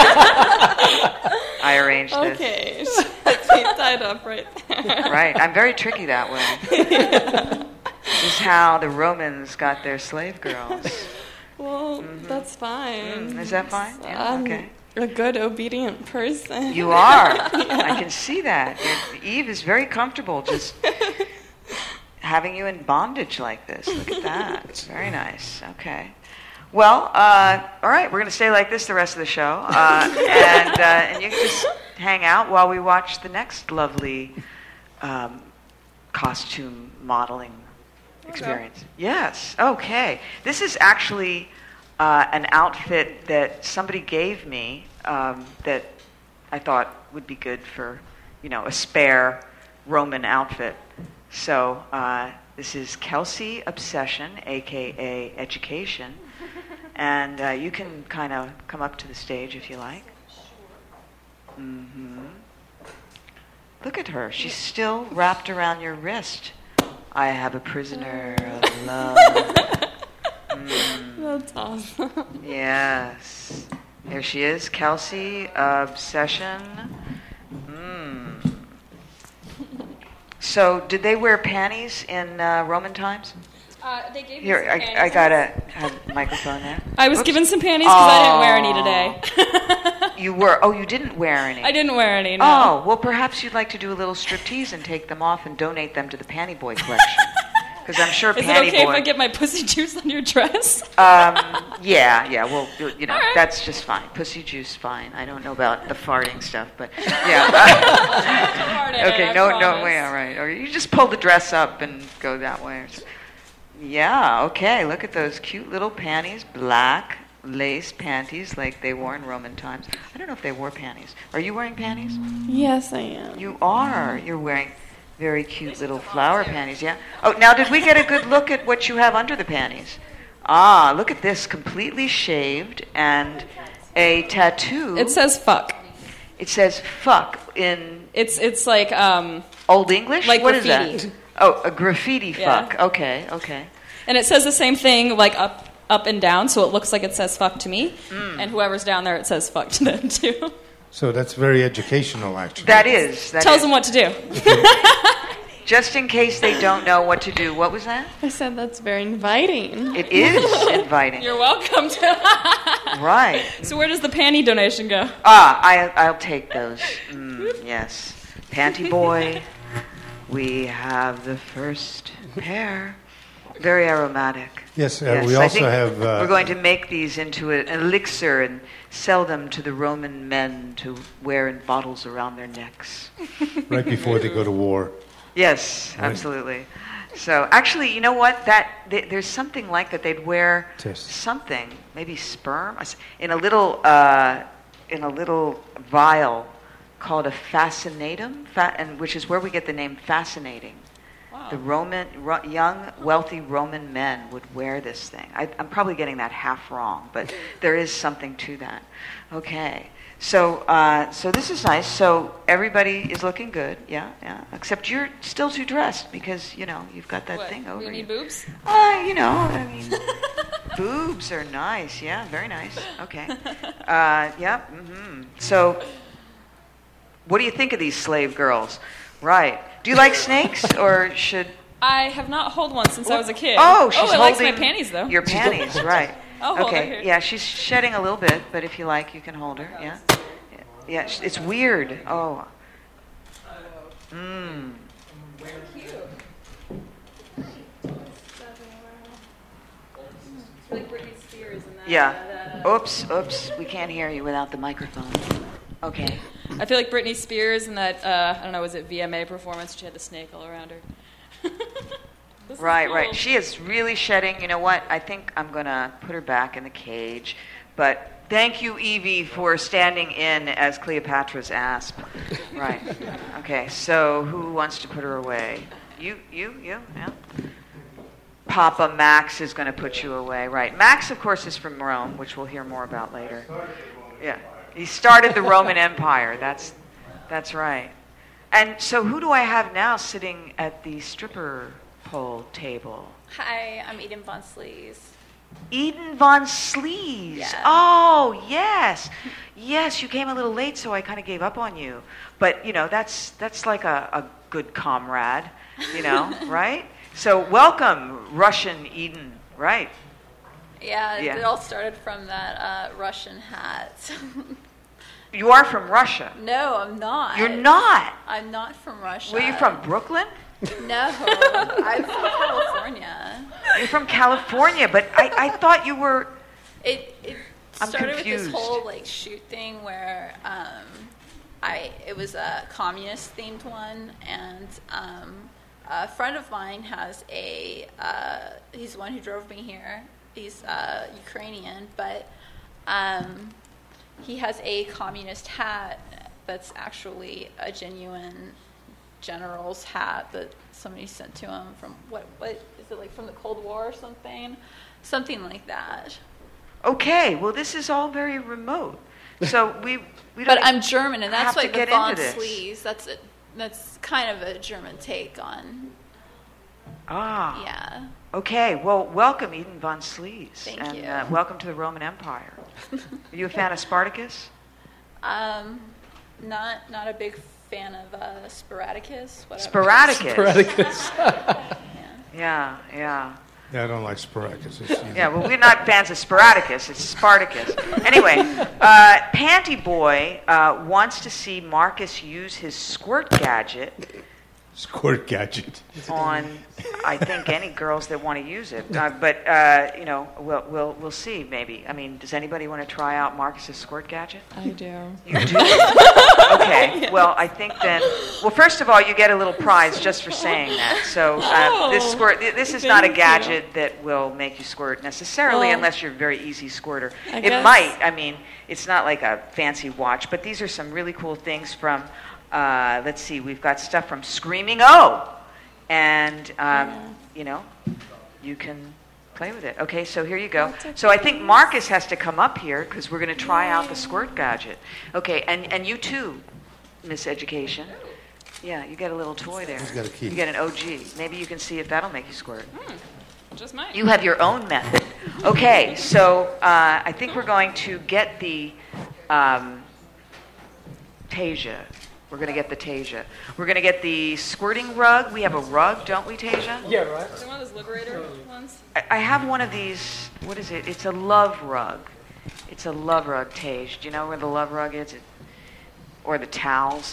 I arranged this. Okay. She has me tied up right there. Right. I'm very tricky that way. This is how the Romans got their slave girls. Well, that's fine. Mm, is that fine? Yeah, I'm okay. a good, obedient person. You are. Yeah. I can see that. You're, Eve is very comfortable just having you in bondage like this. Look at that. It's very nice. Okay. Well, uh, all right. We're going to stay like this the rest of the show, uh, and uh, and you can just hang out while we watch the next lovely um, costume modeling experience. Yes. Okay. This is actually uh, an outfit that somebody gave me um, that I thought would be good for, you know, a spare Roman outfit. So uh, this is Kelsey Obsession, aka Education, and uh, you can kind of come up to the stage if you like. Mm-hmm. Look at her. She's still wrapped around your wrist. I have a prisoner of love. Mm. That's awesome. Yes. Here she is, Kelsey Obsession. Mm. So, did they wear panties in uh, Roman times? Uh, they gave me Here, some I, panties. I gotta have a microphone there. I was Oops. given some panties because I didn't wear any today. You were? Oh, you didn't wear any. I didn't wear any. No. Oh, well, perhaps you'd like to do a little striptease and take them off and donate them to the Panty Boy collection. Because I'm sure Is Panty it okay Boy. if I get my pussy juice on your dress? Um, yeah, yeah. Well, you you know, All right. that's just fine. Pussy juice, fine. I don't know about the farting stuff, but yeah. Farting, Okay, I no, no promise. way. All right. Or you just pull the dress up and go that way. Yeah. Okay. Look at those cute little panties, black lace panties, like they wore in Roman times. I don't know if they wore panties. Are you wearing panties? Yes, I am. You are. You're wearing very cute little flower panties, yeah? Oh, now did we get a good look at what you have under the panties? Ah, look at this, completely shaved and a tattoo. It says fuck. It says fuck in... It's it's like... um Old English? Like What is graffiti. that? Oh, a graffiti Yeah. fuck. Okay, okay. And it says the same thing, like up up and down, so it looks like it says fuck to me. Mm. And whoever's down there, it says fuck to them, too. So that's very educational, actually. That is. That Tells is. them what to do. Just in case they don't know what to do. What was that? I said that's very inviting. It is inviting. You're welcome to. Right. So where does the panty donation go? Ah, I, I'll take those. Mm, yes. Panty Boy, we have the first pair. Very aromatic. Yes, uh, Yes, we I also think have... Uh, we're going to make these into a- an elixir and sell them to the Roman men to wear in bottles around their necks. right before they go to war. Yes, Right. absolutely. So actually, you know what? That th- there's something like that. They'd wear Yes. something, maybe sperm, I s- in a little uh, in a little vial called a fascinatum, fa- and which is where we get the name fascinating. The Roman, ro- young, wealthy Roman men would wear this thing. I, I'm probably getting that half wrong, but there is something to that. Okay, so uh, so this is nice. So everybody is looking good, yeah, yeah. Except you're still too dressed because you know you've got that What, thing over we you. need boobs? Uh, you know, I mean, boobs are nice. Yeah, very nice. Okay. Uh, yeah. Mm-hmm. So, what do you think of these slave girls? Right. Do you like snakes, or should? I have not held one since I was a kid. Oh, she's oh, it likes my holding panties though. Your panties, right? I'll hold her Okay. here. Yeah, she's shedding a little bit, but if you like, you can hold her. Yeah. Yeah. sh- It's weird. Oh. Mmm. Like Britney Spears and that. Yeah. Oops. Oops. We can't hear you without the microphone. Okay. I feel like Britney Spears in that, uh, I don't know, was it V M A performance? She had the snake all around her. Right, right. She is really shedding. You know what? I think I'm going to put her back in the cage. But thank you, Evie, for standing in as Cleopatra's asp. Right. Okay, so who wants to put her away? You, you, you, yeah. Papa Max is going to put you away. Right. Max, of course, is from Rome, which we'll hear more about later. Yeah. He started the Roman Empire. That's, that's right. And so who do I have now sitting at the stripper pole table? Hi, I'm Eden Von Slees. Eden Von Slees. Yeah. Oh, yes. Yes, you came a little late, so I kind of gave up on you. But, you know, that's that's like a, a good comrade, you know, right? So welcome, Russian Eden, right? Yeah, Yeah. it all started from that uh, Russian hat. You are from Russia. No, I'm not. You're not? I'm not from Russia. Were you from Brooklyn? No, I'm from California. You're from California, but I, I thought you were... It it I'm started with confused. this whole like shoot thing where um, I it was a communist themed one, and um, a friend of mine has a uh, he's the one who drove me here. He's uh, Ukrainian, but um, he has a communist hat that's actually a genuine general's hat that somebody sent to him from what what is it, like from the Cold War or something, something like that. Okay, well, this is all very remote. So we we don't But I'm German, and that's have why to the get Von into this. Slees. That's a, that's kind of a German take on. Ah. Yeah. Okay, well, welcome, Eden Von Slees. Thank and, you. Uh, welcome to the Roman Empire. Are you a fan of Spartacus? Um, not not a big fan of uh, Sporadicus. Whatever. Sporadicus. Sporadicus. Yeah, yeah. Yeah, I don't like Sporadicus. It's, you know. Yeah, well, we're not fans of Sporadicus. It's Spartacus. Anyway, uh, Panty Boy uh, wants to see Marcus use his squirt gadget Squirt gadget. on, I think, any girls that want to use it. Uh, but uh, you know, we'll we'll we'll see. Maybe. I mean, does anybody want to try out Marcus's squirt gadget? I do. You do? Okay. Well, I think then. Well, first of all, you get a little prize just for saying that. So uh, this Oh, squirt. This is not a thank gadget you. that will make you squirt necessarily, Well, unless you're a very easy squirter. I It guess- might. I mean, it's not like a fancy watch, but these are some really cool things from. Uh, let's see. We've got stuff from Screaming O, and um, you know, you can play with it. Okay, so here you go. So I think Marcus has to come up here because we're going to try out the squirt gadget. Okay, and, and you too, Miss Education. Yeah, you get a little toy there. He's got a key. You get an O G. Maybe you can see if that'll make you squirt. Just mine. You have your own method. Okay, so uh, I think we're going to get the um, Tasia. We're going to get the Tasia. We're going to get the squirting rug. We have a rug, don't we, Tasia? Yeah, right. Is it one of those Liberator ones? I, I have one of these. What is it? It's a love rug. It's a love rug, Tage. Do you know where the love rug is? It, or the towels?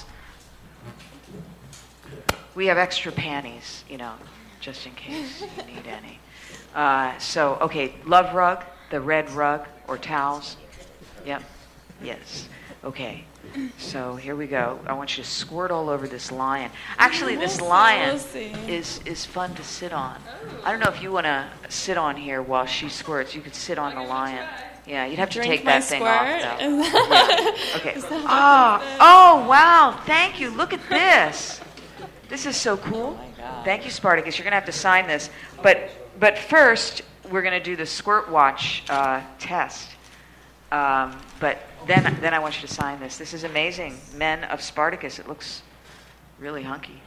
We have extra panties, you know, just in case you need any. Uh, so, okay, love rug, the red rug, or towels. Yep. Yes. Okay. So here we go. I want you to squirt all over this lion. Actually, this We'll see, lion we'll see. is is fun to sit on. I don't know if you want to sit on here while she squirts. You could sit on the lion. Yeah, you'd have to Drink take my that thing off, squirt? though. Is that- Yeah. Okay. is that what Oh, this is? oh, wow. Thank you. Look at this. This is so cool. Oh Thank you, Spartacus. You're going to have to sign this. But but first, we're going to do the squirt watch uh, test. Um, but then then I want you to sign this. This is amazing. Men of Spartacus. It looks really hunky.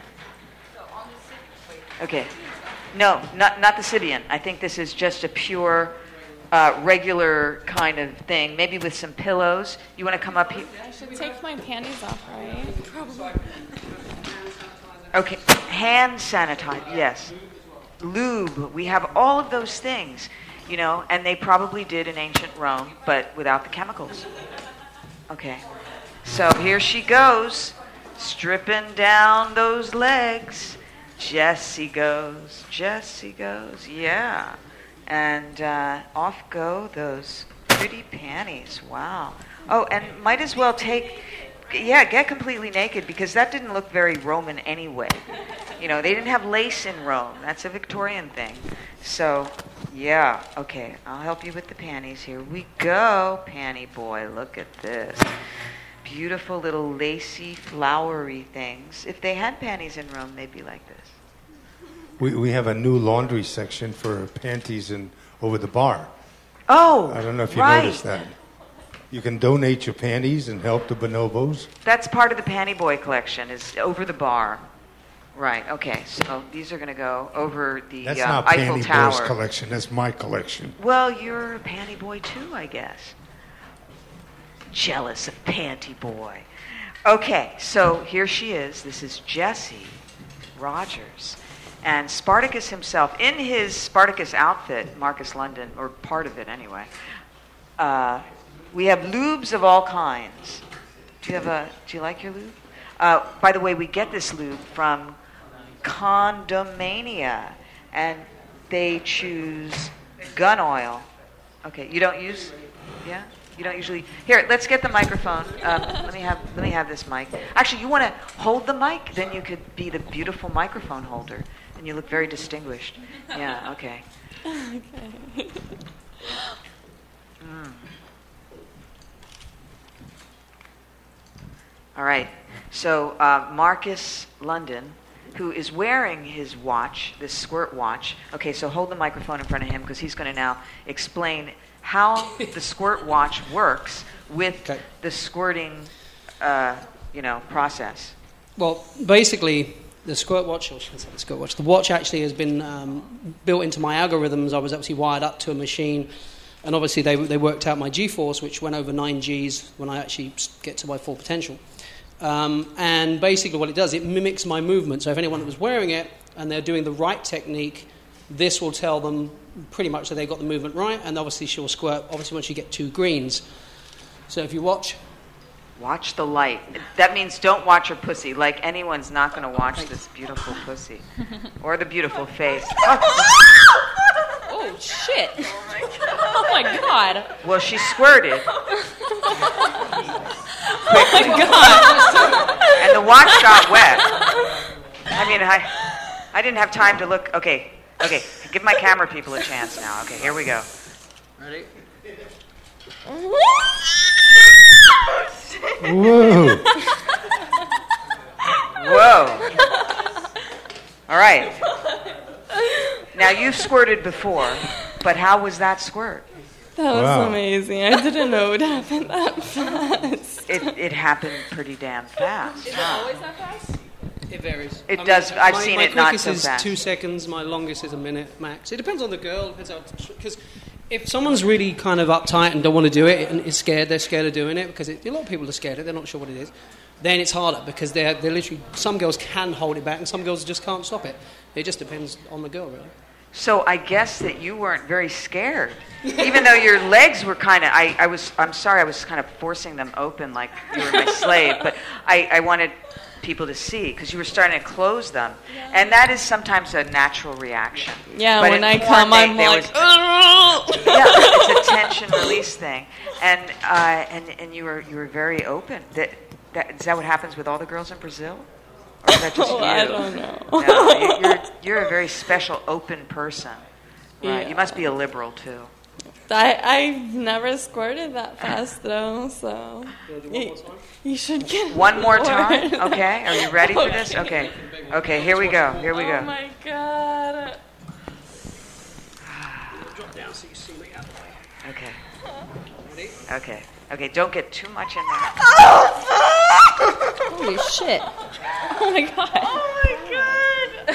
Okay. No, not not the Sibian. I think this is just a pure, uh, regular kind of thing. Maybe with some pillows. You want to come up here? I should take my panties off, right? Probably. Okay. Hand sanitizer. Yes. Lube. We have all of those things. You know, and they probably did in ancient Rome, but without the chemicals. Okay. So here she goes, stripping down those legs. Jessie goes, Jessie goes, yeah. And uh, off go those pretty panties. Wow. Oh, and might as well take, yeah, get completely naked because that didn't look very Roman anyway. You know, they didn't have lace in Rome. That's a Victorian thing. So, yeah, okay, I'll help you with the panties. Here we go, panty boy. Look at this. Beautiful little lacy, flowery things. If they had panties in Rome, they'd be like this. We we have a new laundry section for panties in over the bar. Oh, I don't know if you right. noticed that. You can donate your panties and help the bonobos. That's part of the Panty Boy collection, is over the bar. Right, okay, so these are going to go over the That's uh, not Eiffel Panty Tower. Boy's collection. That's my collection. Well, you're a Panty Boy too, I guess. Jealous of Panty Boy. Okay, so here she is. This is Jessie Rogers. And Spartacus himself, in his Spartacus outfit, Marcus London, or part of it anyway, uh, we have lubes of all kinds. Do you have a? Do you like your lube? Uh, by the way, we get this lube from Condomania, and they choose gun oil. Okay, you don't use? Yeah, you don't usually. Here, let's get the microphone. Um, let me have. Let me have this mic. Actually, you want to hold the mic? Then you could be the beautiful microphone holder, and you look very distinguished. Yeah. Okay. Okay. Mm. All right. So uh, Marcus London, who is wearing his watch, this squirt watch. Okay, so hold the microphone in front of him because he's going to now explain how the squirt watch works with okay. the squirting, uh, you know, process. Well, basically, the squirt watch, or I shouldn't say the squirt watch, the watch actually has been um, built into my algorithms. I was actually wired up to a machine. And obviously they they worked out my G-force, which went over nine Gs when I actually get to my full potential. Um, and basically what it does, it mimics my movement. So if anyone was wearing it and they're doing the right technique, this will tell them pretty much that they got the movement right. And obviously she'll squirt, obviously once you get two greens. So if you watch... Watch the light. That means don't watch her pussy. Like anyone's not going to watch this beautiful pussy. Or the beautiful face. Oh. Oh, shit. Oh, my God. Oh, my God. Well, she squirted. Oh, my God. And the watch got wet. I mean, I, I didn't have time to look. Okay, okay. Give my camera people a chance now. Okay, here we go. Ready? Whoa. Whoa. All right. Now, you've squirted before, but how was that squirt? That was Wow. amazing. I didn't know it would happen that fast. It, it happened pretty damn fast. Is it huh? always that fast? It varies. It I mean, does. I've my, seen my it not quickest so is fast. two seconds. My longest is a minute max. It depends on the girl. Because if someone's really kind of uptight and don't want to do it and is scared, they're scared of doing it because it, a lot of people are scared of it. They're not sure what it is. Then it's harder because they're they're literally, some girls can hold it back and some girls just can't stop it. It just depends on the girl, really. So I guess that you weren't very scared, even though your legs were kind of. I, I was. I'm sorry. I was kind of forcing them open like you were my slave, but I, I wanted people to see because you were starting to close them, yeah. And that is sometimes a natural reaction. Yeah, but when I porn, come, they, I'm there like, was, yeah, it's a tension release thing, and uh, and and you were you were very open. That, that is that what happens with all the girls in Brazil? Or is that just oh, you? I don't know. No, you- you're, you're a very special, open person. Right. Yeah. You must be a liberal, too. I, I've never squirted that fast, though, so... You, you should get One more more. time? Okay. Are you ready for this? Okay. Okay, here we go. Here we Oh, go. my God. Drop down so you see me out of the way. Okay. Ready? Okay. Okay, don't get too much in there. Holy shit. Oh, my God. Oh, my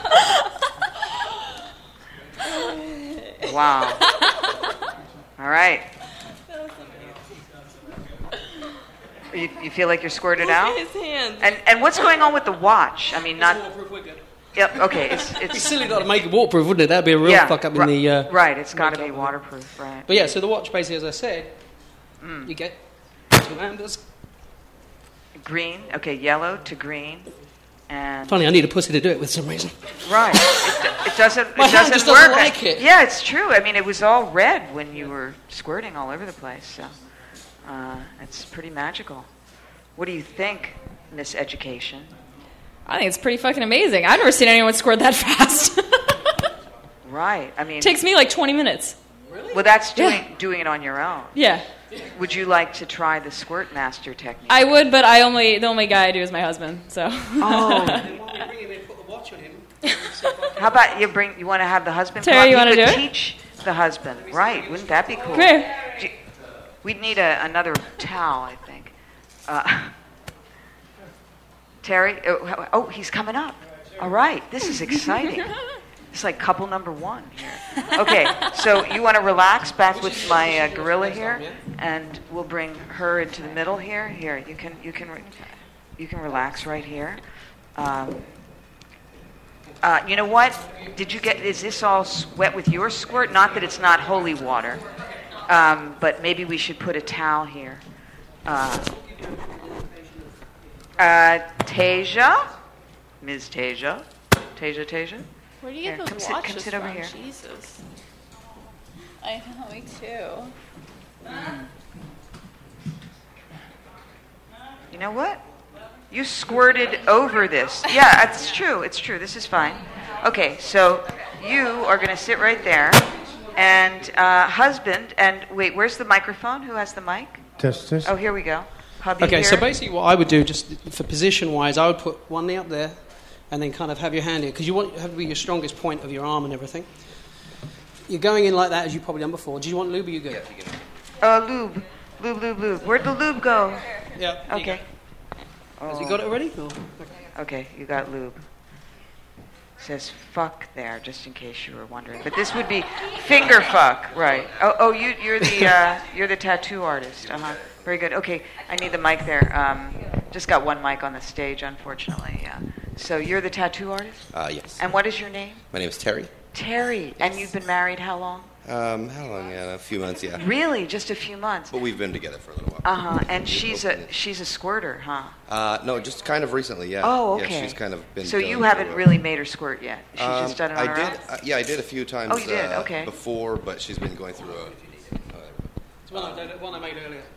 God. Wow. All right. You, you feel like you're squirted Look out? at his hands. And and what's going on with the watch? I mean, not... Waterproof, we're good. Yep, okay, it's... It's it's silly not to make it waterproof, wouldn't it? That'd be a real yeah, fuck up in ri- the... Uh, right, it's got to be makeup. waterproof, right. But yeah, so the watch, basically, as I said, Mm. you get two ambers. Green, okay, yellow to green, and... Funny, I need a pussy to do it with some reason. Right. It, it doesn't. My it hand doesn't just work. doesn't like it. Yeah, it's true. I mean, it was all red when you were squirting all over the place. So, uh, it's pretty magical. What do you think, Miss Education? I think it's pretty fucking amazing. I've never seen anyone squirt that fast. Right. I mean, it takes me like twenty minutes. Really? Well, that's doing Yeah. doing it on your own. Yeah. Would you like to try the Squirt Master technique? I would, but I only the only guy I do is my husband. So. Oh. How about you bring? You want to have the husband? Terry, come up? you wanna could do it? Teach the husband, right? Wouldn't that be cool? Come here. Do you- We'd need a, another towel, I think. Uh, Terry, oh, oh, he's coming up. All right, this is exciting. It's like couple number one here. Okay, so you want to relax back with my uh, gorilla here, and we'll bring her into the middle here. Here, you can you can re- you can relax right here. Um, uh, you know what? Did you get? Is this all s- wet with your squirt? Not that it's not holy water, um, but maybe we should put a towel here. Uh, uh, Tasia, Miz Tasia, Tasia, Tasia. Where do you Here, get come those sit- come watches sit over from? here. Jesus. I know, me too. You know what? You squirted over this. Yeah, it's true. It's true. This is fine. Okay, so you are going to sit right there. And uh, husband, and wait, where's the microphone? Who has the mic? Test, test. Oh, here we go. Hubby Okay, here. so basically what I would do, just for position-wise, I would put one knee up there and then kind of have your hand here, because you want it to have to be your strongest point of your arm and everything. You're going in like that, as you've probably done before. Do you want lube or you good? Uh, lube. Lube, lube, lube. Where'd the lube go? Yeah. there you Okay. go. Has he got it already? No. Okay, you got lube. Says fuck there, just in case you were wondering. But this would be finger fuck, right? Oh, oh, you, you're the uh, you're the tattoo artist. Uh huh. Very good. Okay, I need the mic there. Um, just got one mic on the stage, unfortunately. Yeah. So you're the tattoo artist. Uh, yes. And what is your name? My name is Terry. Terry. And you've been married how long? Um, how long? Yeah, a few months, yeah. Really, just a few months. But we've been together for a little while. Uh huh. And she's a she's a squirter, huh? Uh, no, just kind of recently, yeah. Oh, okay. Yeah, she's kind of been. So you going haven't through a- really made her squirt yet. She's Um, just done it on I her did. own. Uh, yeah, I did a few times. Oh, you did? uh, Okay. Before, but she's been going through a. It's one I, one I made earlier.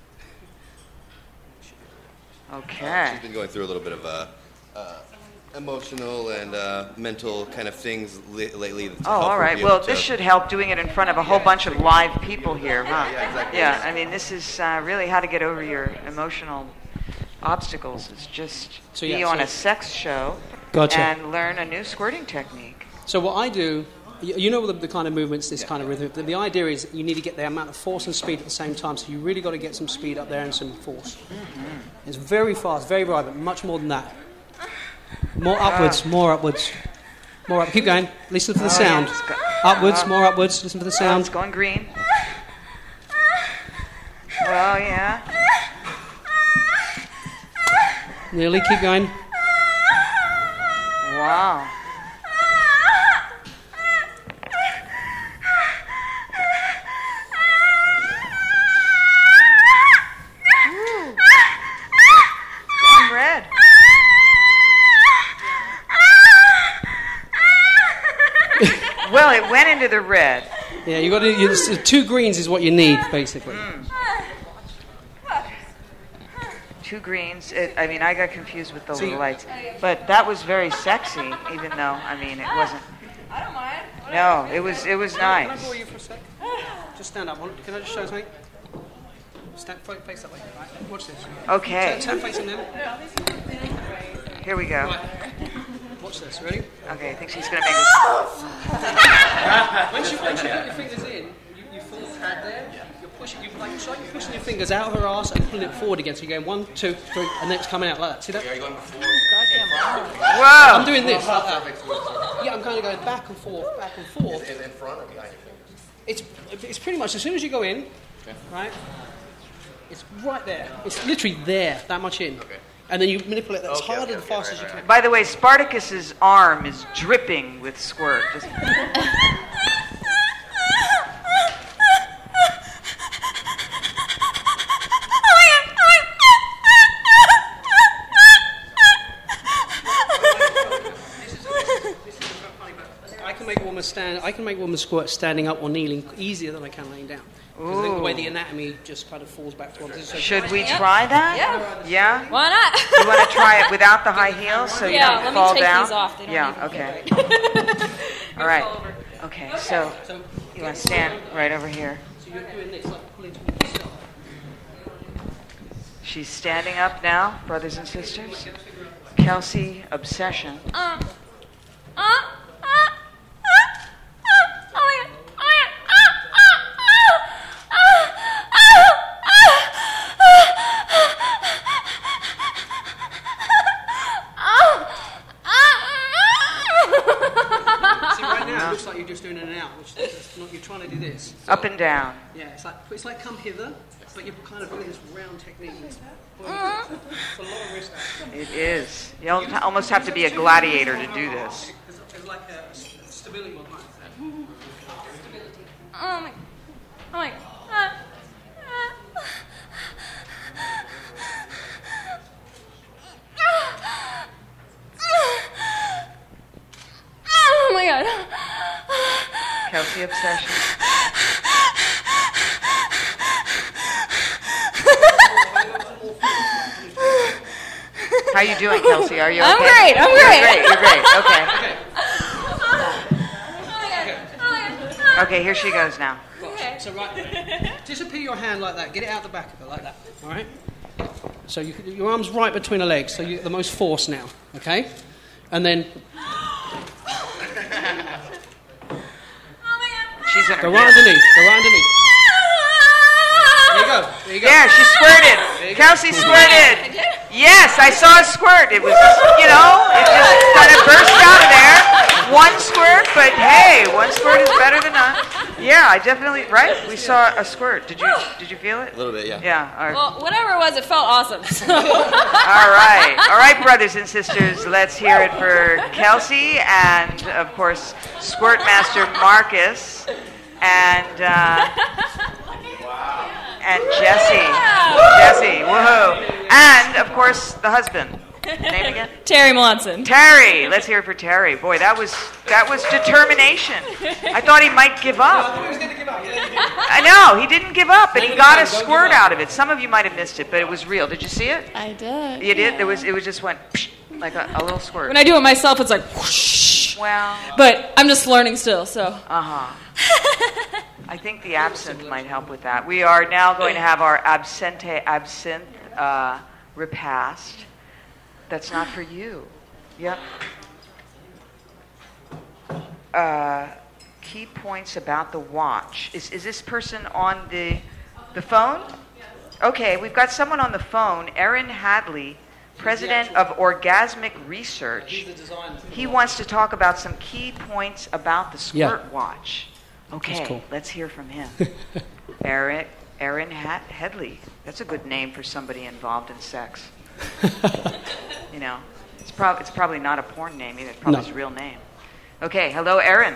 Okay. She's been going through a little bit of a. Uh, emotional and uh, mental kind of things li- lately. to Oh, help all her right. be Well, able this to- should help doing it in front of a whole bunch of live people here, huh? Yeah, exactly. Yeah, I mean, this is uh, really how to get over your emotional obstacles. It's just So, be yeah, on so- a sex show Gotcha. and learn a new squirting technique. So what I do, you, you know the, the kind of movements, this kind of rhythm. The, the idea is you need to get the amount of force and speed at the same time. So you really got to get some speed up there and some force. Mm-hmm. It's very fast, very vibrant, much more than that. More upwards, more upwards, more up. Keep going. Listen for the Oh, sound. yeah, it's go- Upwards, oh. more upwards. Listen for the Oh, sound. it's going green. Well, yeah. Nearly. Keep going. Wow. Ooh. Gone red. Well, it went into the red. Yeah, you got to. You, s- two greens is what you need, basically. Mm. Two greens. It, I mean, I got confused with the So you- lights, but that was very sexy. Even though, I mean, it wasn't. I don't mind. No, it was. It was Can I nice. borrow you for a sec? Just stand up. Can I just show something? Stand, face that way. Right. Watch this. Okay. Turn, turn facing them. Here we go. Watch this. Ready? Okay, I think she's gonna make us. Once you, once you put your fingers in, you, you full pad there. You're pushing. You like it's like you're pushing your fingers out of her ass and pulling it forward again. So you're going one, two, three, and then it's coming out like that. See that? Are you going before? Whoa! I'm doing this like that. Yeah, I'm kind of going back and forth, back and forth. Is it in front or behind your fingers? It's it's pretty much as soon as you go in, right? It's right there. It's literally there, that much in. Okay. And then you manipulate that as Okay, hard okay, and okay, fast right, as you right, can. By the way, Spartacus's arm is dripping with squirt. Just... I can make a woman stand. I can make a woman squirt standing up or kneeling easier than I can laying down. Because I think the way the anatomy just kind of falls back to one position. Should we try that? Yeah. Yeah? Why not? You want to try it without the high heels so you Yeah, don't let me fall take down? these off. They don't yeah, even okay. All right. Okay, so you want to stand right over here. So you're doing this, like pulling towards the side. She's standing up now, brothers and sisters. Kelsey Obsession. Uh, uh, uh, uh, uh, oh my God. Oh my God. Uh, uh, See, right now it looks like you're just doing in and out, which is not, you're trying to do this. So, Up and down. Yeah, it's like it's like come hither, but you're kind of doing this round technique. It's, it's a lot of wrist action. It is. You al- almost have to be a gladiator to do this. There's, there's like a, a stability behind that. Oh my, oh my, uh, uh, oh my God. Kelsey Obsession. How you doing, Kelsey? Are you okay? I'm great, I'm You're great. great, you're great. Okay. Okay, here she goes now. Right, so right, disappear your hand like that. Get it out the back of it like that. All right. So you, your arm's right between the legs, so you get the most force now. Okay, and then She's in her go right underneath. Go right underneath. There you go. There you go. Yeah, she squirted. Kelsey squirted. Yes, I saw a squirt. It was, you know, it just kind of burst out of there. One squirt, but hey, one squirt is better than none. Yeah, I definitely, right? We saw a squirt. Did you Did you feel it? A little bit, yeah. Yeah. All right. Well, whatever it was, it felt awesome. So. All right. All right, brothers and sisters, let's hear it for Kelsey and, of course, Squirt Master Marcus and uh, and Jesse. Jesse, woohoo. And, of course, the husband. Name again? Terry Monson. Terry. Let's hear it for Terry. Boy, that was that was determination. I thought he might give up. I know, he didn't give up, and he got a squirt out of it. Some of you might have missed it, but it was real. Did you see it? I did. You did? There was. It was just went psh, like a, a little squirt. When I do it myself, it's like whoosh. Well. But I'm just learning still, so. Uh-huh. I think the absinthe might help with that. We are now going to have our absente absinthe uh, repast. That's not for you. Yep. Uh, key points about the watch. Is is this person on the the phone? Okay, we've got someone on the phone. Erin Hadley, president of Orgasmic Research. He wants to talk about some key points about the squirt Yeah. watch. Okay, That's cool. let's hear from him. Eric, Erin ha- Headley. That's a good name for somebody involved in sex. You know, it's, prob- it's probably not a porn name either. It's probably No. his real name. Okay, hello, Erin.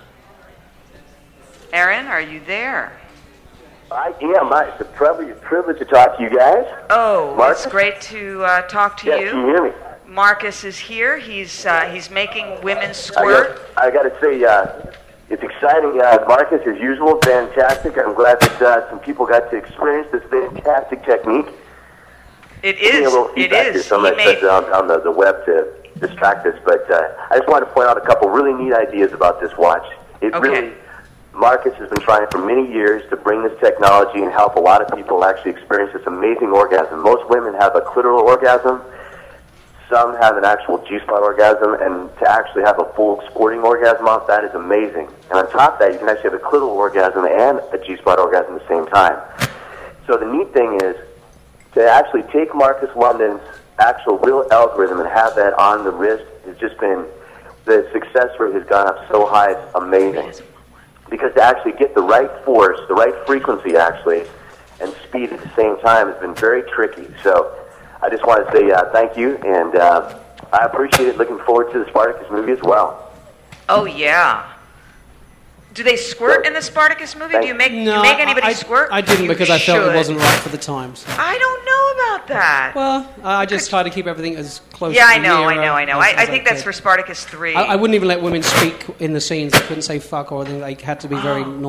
Erin, are you there? I am. I, it's a privilege, privilege to talk to you guys. Oh, Marcus? it's great to uh, talk to Yes, you. can you hear me? Marcus is here. He's uh, he's making women I squirt. got, I got to say, uh, it's exciting. Uh, Marcus, as usual, fantastic. I'm glad that uh, some people got to experience this fantastic technique. It Give me a is. little It feedback here, is. so I'm He going to made- put it on, on the, the web to distract us. But uh, I just wanted to point out a couple really neat ideas about this watch. It Okay. really, Marcus has been trying for many years to bring this technology and help a lot of people actually experience this amazing orgasm. Most women have a clitoral orgasm. Some have an actual G-spot orgasm, and to actually have a full squirting orgasm off that is amazing. And on top of that, you can actually have a clitoral orgasm and a G-spot orgasm at the same time. So the neat thing is to actually take Marcus London's actual real algorithm and have that on the wrist has just been, the success rate has gone up so high, it's amazing. Because to actually get the right force, the right frequency actually, and speed at the same time has been very tricky. So I just want to say uh, thank you, and uh, I appreciate it. Looking forward to the Spartacus movie as well. Oh yeah. Do they squirt in the Spartacus movie? Do you make No, you make anybody I, squirt? I didn't You because I felt should. it wasn't right for the times. I don't know about that. Well, I just try to keep everything as close. Yeah, to I the know, I era know, I know. as- I, I as think that's could. for Spartacus three. I, I wouldn't even let women speak in the scenes. They couldn't say fuck or anything. They had to be very Oh. normal.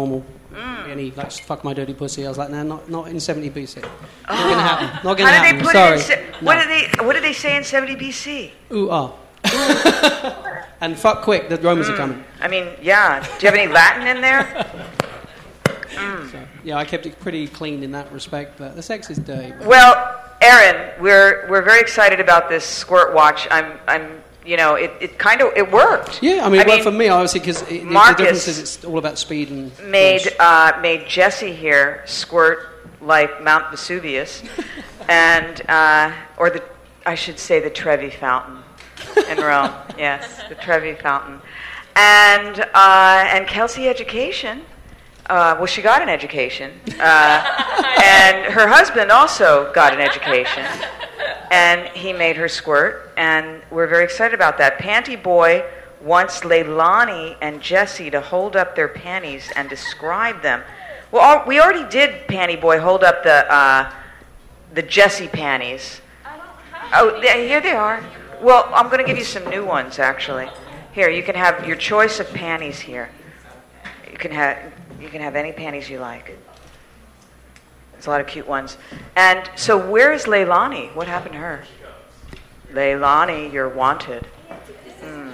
And he like fuck my dirty pussy. I was like, no, not not in seventy B C. Not Oh. gonna happen. Not gonna How happen. did they put Sorry. it in? Se- No. What did they What did they say in seventy B C? Ooh ah. And fuck quick, the Romans Mm. are coming. I mean, yeah. Do you have any Latin in there? Mm. So, yeah, I kept it pretty clean in that respect, but the sex is dirty. Well, Aaron, we're we're very excited about this squirt watch. I'm I'm you know it, it kind of it worked. Yeah, I mean, I it worked mean, for me, obviously, because the Marcus difference is it's all about speed and made force. uh, made Jesse here squirt like Mount Vesuvius, and uh, or the I should say the Trevi Fountain in Rome. Yes, the Trevi Fountain, and uh, and Kelsey Education. Uh, well, she got an education, uh, and her husband also got an education, and he made her squirt, and we're very excited about that. Panty Boy wants Leilani and Jesse to hold up their panties and describe them. Well, al- we already did, Panty Boy, hold up the uh, the Jesse panties. Oh, th- here they are. Well, I'm going to give you some new ones, actually. Here, you can have your choice of panties here. You can have you can have any panties you like. There's a lot of cute ones. And so, where is Leilani? What happened to her? Leilani, you're wanted. Hmm.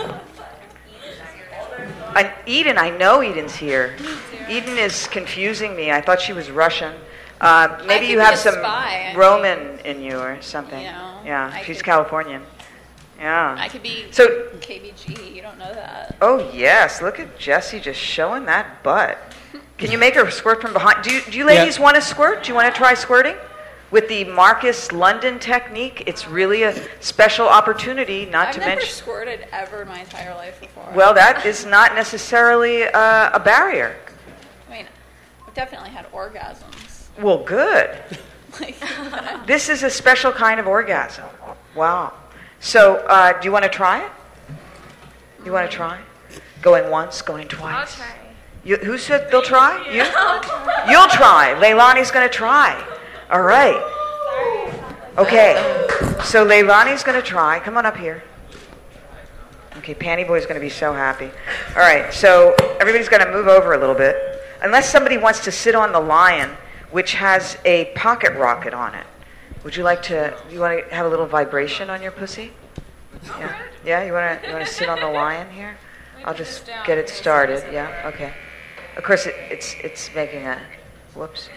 And Eden, I know Eden's here. Eden is confusing me. I thought she was Russian. Uh, maybe could you be have a some spy, I Roman in you or something. You know, yeah, I she's could- Californian. Yeah. I could be So- K B G. You don't know that. Oh yes, look at Jessie just showing that butt. Can you make her squirt from behind? Do you, do you ladies Yeah. want to squirt? Do you want to try squirting? With the Marcus London technique, it's really a special opportunity, not I've to never mention... squirted ever in my entire life before. Well, that is not necessarily uh, a barrier. I mean, I've definitely had orgasms. Well, good. Like, This is a special kind of orgasm. Wow. So, uh, do you want to try it? You want to try? Going once, going twice? I'll try. You, who said they'll try? You? You'll try. Leilani's going to try. All right. Okay. So Leilani's going to try. Come on up here. Okay, Panty Boy's going to be so happy. All right. So everybody's going to move over a little bit, unless somebody wants to sit on the lion, which has a pocket rocket on it. Would you like to? You want to have a little vibration on your pussy? Yeah. Yeah. You want to? You want to sit on the lion here? I'll just get it started. Yeah. Okay. Of course, it, it's it's making a. Whoops.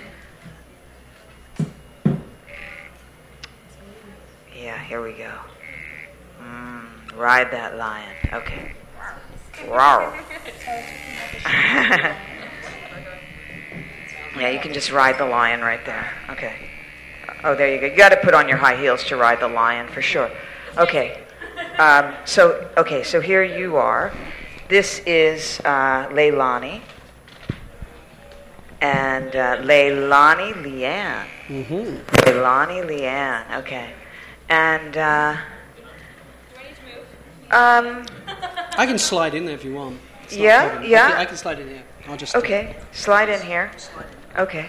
Yeah, here we go. Mm, ride that lion. Okay. Rawr. Yeah, you can just ride the lion right there. Okay. Oh, there you go. You got to put on your high heels to ride the lion for sure. Okay. Um, so, okay, so here you are. This is uh, Leilani. And uh, Leilani Leanne. Mm-hmm. Leilani Leanne. Okay. And, uh, um, I can slide in there if you want. It's not a yeah, problem. yeah. I can, I can slide in there. I'll just. Okay, slide in here. Okay.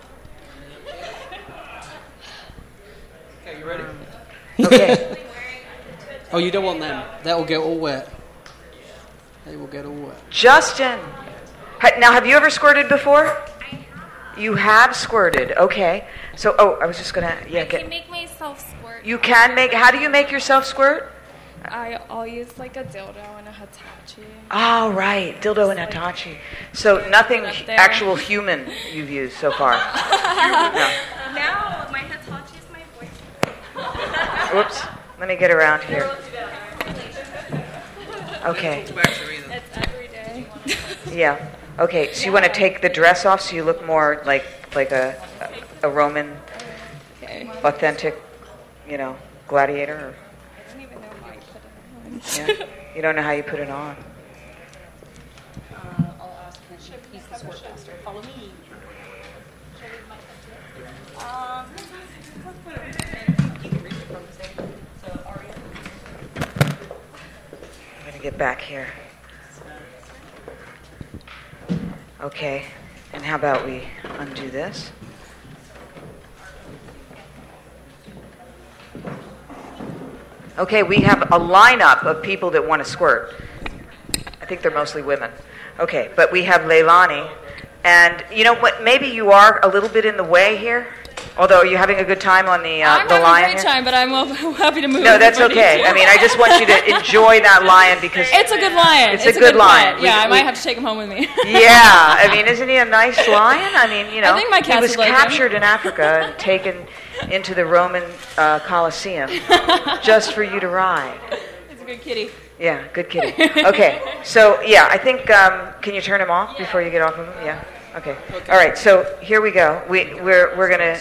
Okay, you ready? Okay. Oh, you don't want them. That will get all wet. They will get all wet. Justin. Ha- Now, have you ever squirted before? You have squirted. Okay. So, oh, I was just gonna, yeah, I can get. make myself squirt. You can make. How do you make yourself squirt? I, I'll use like a dildo and a Hitachi. Oh, right, dildo and Hitachi. So nothing Put it up there. actual human you've used so far. No. Now my Hitachi is my boyfriend. Whoops. Let me get around here. Okay. It's every day. Yeah. Okay. So you want to take the dress off so you look more like like a a Roman, authentic, you know, gladiator. Or, I don't even know how you put it on. yeah. You don't know how you put it on. I'll ask when he's the squirt master. Follow me. Um, I'm gonna get back here. Okay. And how about we undo this? Okay, we have a lineup of people that want to squirt. I think they're mostly women. Okay, but we have Leilani, And you know what? Maybe you are a little bit in the way here. Although, are you having a good time on the uh, I'm the having lion a great here? time, but I'm well, happy to move. No, that's everybody okay. too. I mean, I just want you to enjoy that lion because It's a good lion. It's, a, good, lion. pet. Yeah, We- I might we- have to take him home with me. Yeah, I mean, isn't he a nice lion? I mean, you know, I think my he cats was would like him. captured in Africa and taken into the Roman uh, Colosseum just for you to ride. It's a good kitty. Yeah, good kitty. Okay, so yeah, I think um, can you turn him off before you get off of him? Yeah. Okay. All right. So here we go. We we're we're gonna.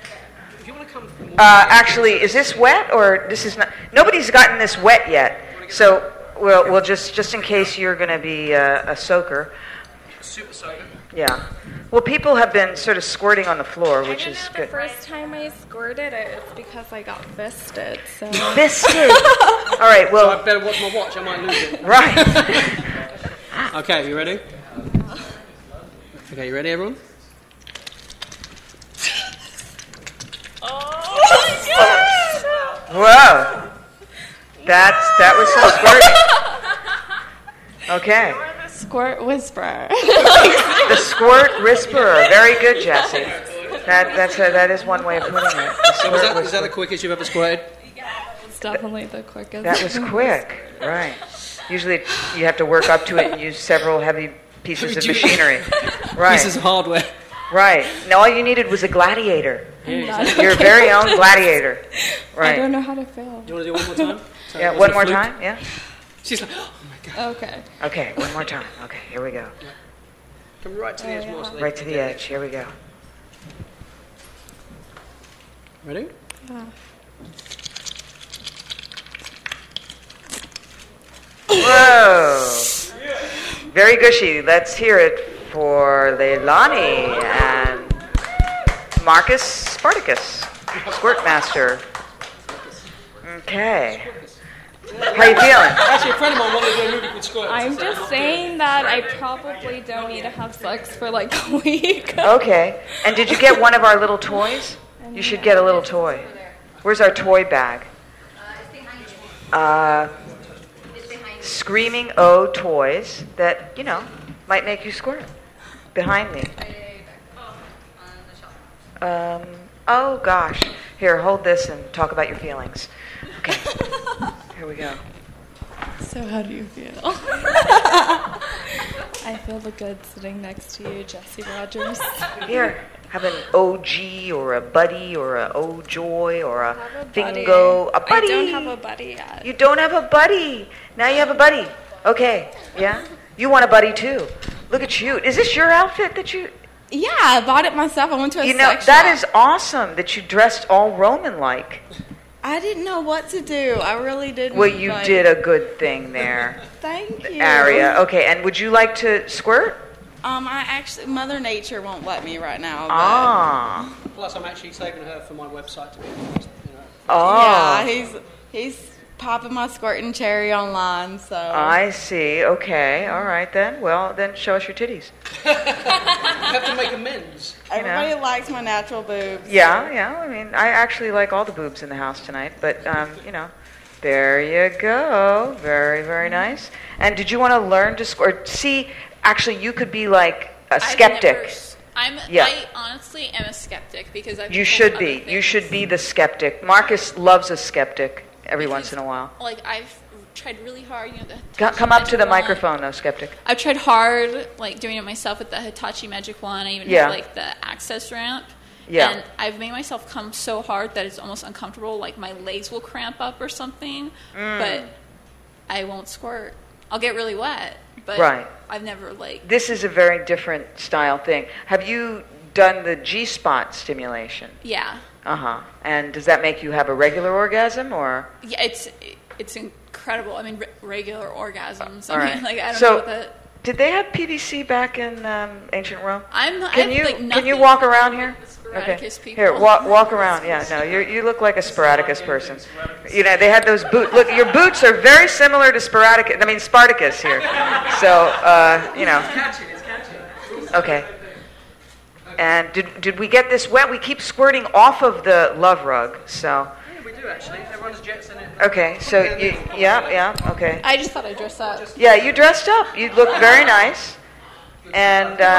Uh, actually, is this wet or this is not? Nobody's gotten this wet yet. So we'll we'll just just in case you're going to be uh, a soaker. Super soaker. Yeah. Well, people have been sort of squirting on the floor, which I is don't know, good. the first time I squirted it, it's because I got fisted. So. Fisted. All right. Well, So I better watch my watch. I might lose it. Right. Okay, you ready? Okay, you ready, everyone? Whoa. That's that was some squirting. Okay. Squirt whisperer. The squirt whisperer. Very good, Jesse. That that's a, that is one way of putting it. The So squirt was that, is that whisperer. the quickest you've ever squirted? It's definitely the quickest. That was quick, right? Usually, you have to work up to it and use several heavy pieces of machinery. Right. Pieces of hardware. Right. And all you needed was a gladiator. Yeah, Your very own gladiator. Right. I don't know how to fail. Do you want to do it one more time? So Yeah. it One wasn't a more fluke? time. Yeah. She's like, oh my god. Okay. Okay. One more time. Okay. Here we go. Come right to the edge more. So they Right to can the get edge. Here we go. it. Ready? Yeah. Whoa. Very gushy. Let's hear it for Leilani and Marcus Spartacus, Squirt Master. Okay. How you feeling? Actually, a friend of mine wanted to do a movie called Squirt. I'm just saying that I probably don't need to have sex for like a week. Okay. And did you get one of our little toys? You should get a little toy. Where's our toy bag? Uh, Screaming O toys that, you know, might make you squirt. Behind me. Um, oh, gosh. Here, hold this and talk about your feelings. Okay. Here we go. So how do you feel? I feel the good sitting next to you, Jesse Rogers. Here, have an O G or a buddy or a O Joy or a, a buddy. Fingo. A buddy. I don't have a buddy yet. You don't have a buddy. Now you have a buddy. Okay. Yeah? You want a buddy too. Look at you. Is this your outfit that you... Yeah, I bought it myself. I went to a You know, sex that shop. is awesome that you dressed all Roman-like. I didn't know what to do. I really didn't. Well, you like- did a good thing there. Thank you. Aria. Okay, and would you like to squirt? Um, I actually, Mother Nature won't let me right now. But Ah. Plus, I'm actually saving her for my website to be. You know. Oh. Yeah, he's he's popping my squirting cherry online. So I see. Okay. All right, then. Well, then show us your titties. You have to make amends. everybody likes my natural boobs. Yeah, yeah. I mean, I actually like all the boobs in the house tonight, but, um, you know, there you go. Very, very nice. And did you want to learn to squirt? See, actually, you could be like a skeptic. I've never, I'm, Yeah. I honestly am a skeptic because I've You been should told be. other You things. should be the skeptic. Marcus loves a skeptic every once in a while. Like I've tried really hard, you know, the Co- Hitachi Come up to the Magic Wand. microphone, though, skeptic. I've tried hard, like doing it myself with the Hitachi Magic Wand. I even Yeah. have like the access ramp. Yeah. And I've made myself come so hard that it's almost uncomfortable. Like my legs will cramp up or something. Mm. But I won't squirt. I'll get really wet. But Right. I've never like. This is a very different style thing. Have you done the G-spot stimulation? Yeah. Uh-huh. And does that make you have a regular orgasm, or? Yeah. It's it's incredible. I mean, re- regular orgasms. I All mean, right. like I don't so, know what that. did they have P V C back in um, ancient Rome? I'm not. Can I have, you like, can you nothing walk around here? Sporadicus Okay. people. Here, walk walk around. Yeah, no, you you look like a Sporadicus person. You know, they had those boots. Look, your boots are very similar to Sporadicus. I mean, Spartacus here. So, uh, you know. Okay. And did did we get this wet? We keep squirting off of the love rug. So. Yeah, we do actually. Everyone's jets in it. Okay. So you yeah yeah okay. I just thought I'd dress up. Yeah, you dressed up. You look very nice. And uh,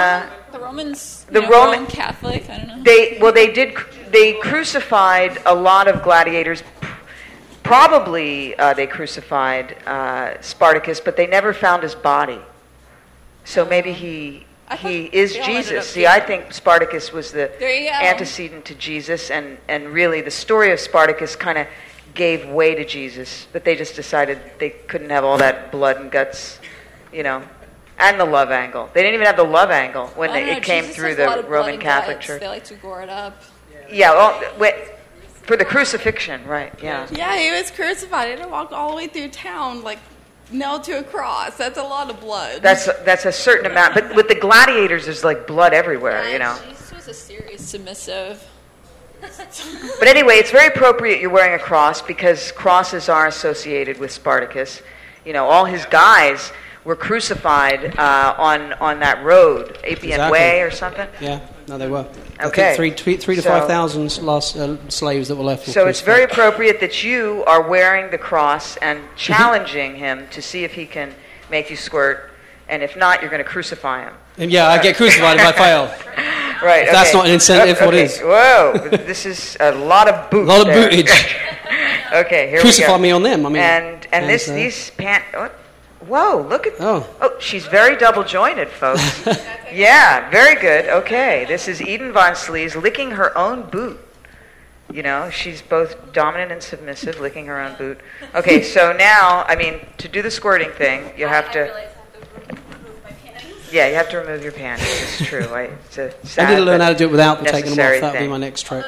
The Romans, The you know, Roman Rome Catholic. I don't know. They well, they did. They crucified a lot of gladiators. Probably uh, they crucified uh, Spartacus, but they never found his body. So maybe he he is they all ended up Jesus. See, dead. I think Spartacus was the There you go. antecedent to Jesus, and and really the story of Spartacus kind of gave way to Jesus, but they just decided they couldn't have all that blood and guts, you know. And the love angle. They didn't even have the love angle when I they, don't know, it came Jesus through has a lot the of blood Roman and Catholic guts. Church. They like to gore it up. Yeah, well, wait, for the crucifixion, right? Yeah. Yeah, he was crucified. He had to walk all the way through town, like nailed to a cross. That's a lot of blood. That's that's a certain amount, but with the gladiators, there's like blood everywhere, you know. Jesus was a serious submissive. But anyway, it's very appropriate you're wearing a cross because crosses are associated with Spartacus. You know, all his guys were crucified uh, on on that road, Appian Exactly. Way or something. Yeah, no, they were. I Okay. think three, three, three to So- five thousand last uh, slaves that were left. were So it's crucified. very appropriate that you are wearing the cross and challenging him to see if he can make you squirt, and if not, you're going to crucify him. And yeah, I get crucified if I fail. Right. If that's okay. not an incentive, Okay, what is? Whoa, this is a lot of boot. A lot of there. bootage. Okay, here Crucify we go. me on them. I mean, and and and, this uh, these pant. What? Whoa! Look at. Oh. Oh, she's very double jointed, folks. Yeah, very good. Okay, this is Eden Von Sleeves licking her own boot. You know, she's both dominant and submissive, licking her own boot. Okay, so now, I mean, to do the squirting thing, you have to. Yeah, you have to remove your panties. It's true. I, it's a sad I need to learn but how to do it without them taking them necessary off. That would be thing. my next trick.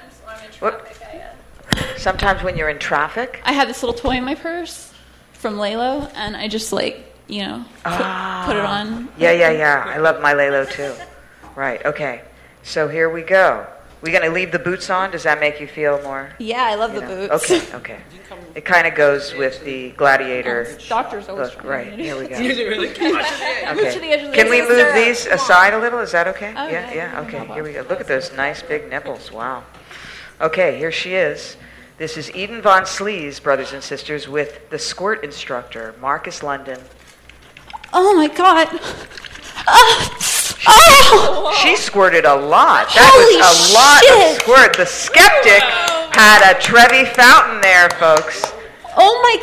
Sometimes when you're in traffic. I have this little toy in my purse from Lalo, and I just like, you know, put, put it on. Yeah, yeah, yeah. I love my Lalo too. Right. Okay. So here we go. We gonna leave the boots on? Does that make you feel more? Yeah, I love you the know? boots. Okay. Okay. It kind of goes with the gladiator. Doctors always look. try Right. to do Here we it. go. Move to the edge of the Can we table. move these aside a little? Is that okay? Oh, yeah. yeah, Yeah. no Okay. problem. Here we go. Look at those nice big nipples. Wow. Okay. Here she is. This is Eden Von Sleeves, brothers and sisters, with the squirt instructor, Marcus London. Oh my god. She, oh! She squirted a lot. That Holy was a lot shit. of squirt. The skeptic had a Trevi fountain there, folks. Oh my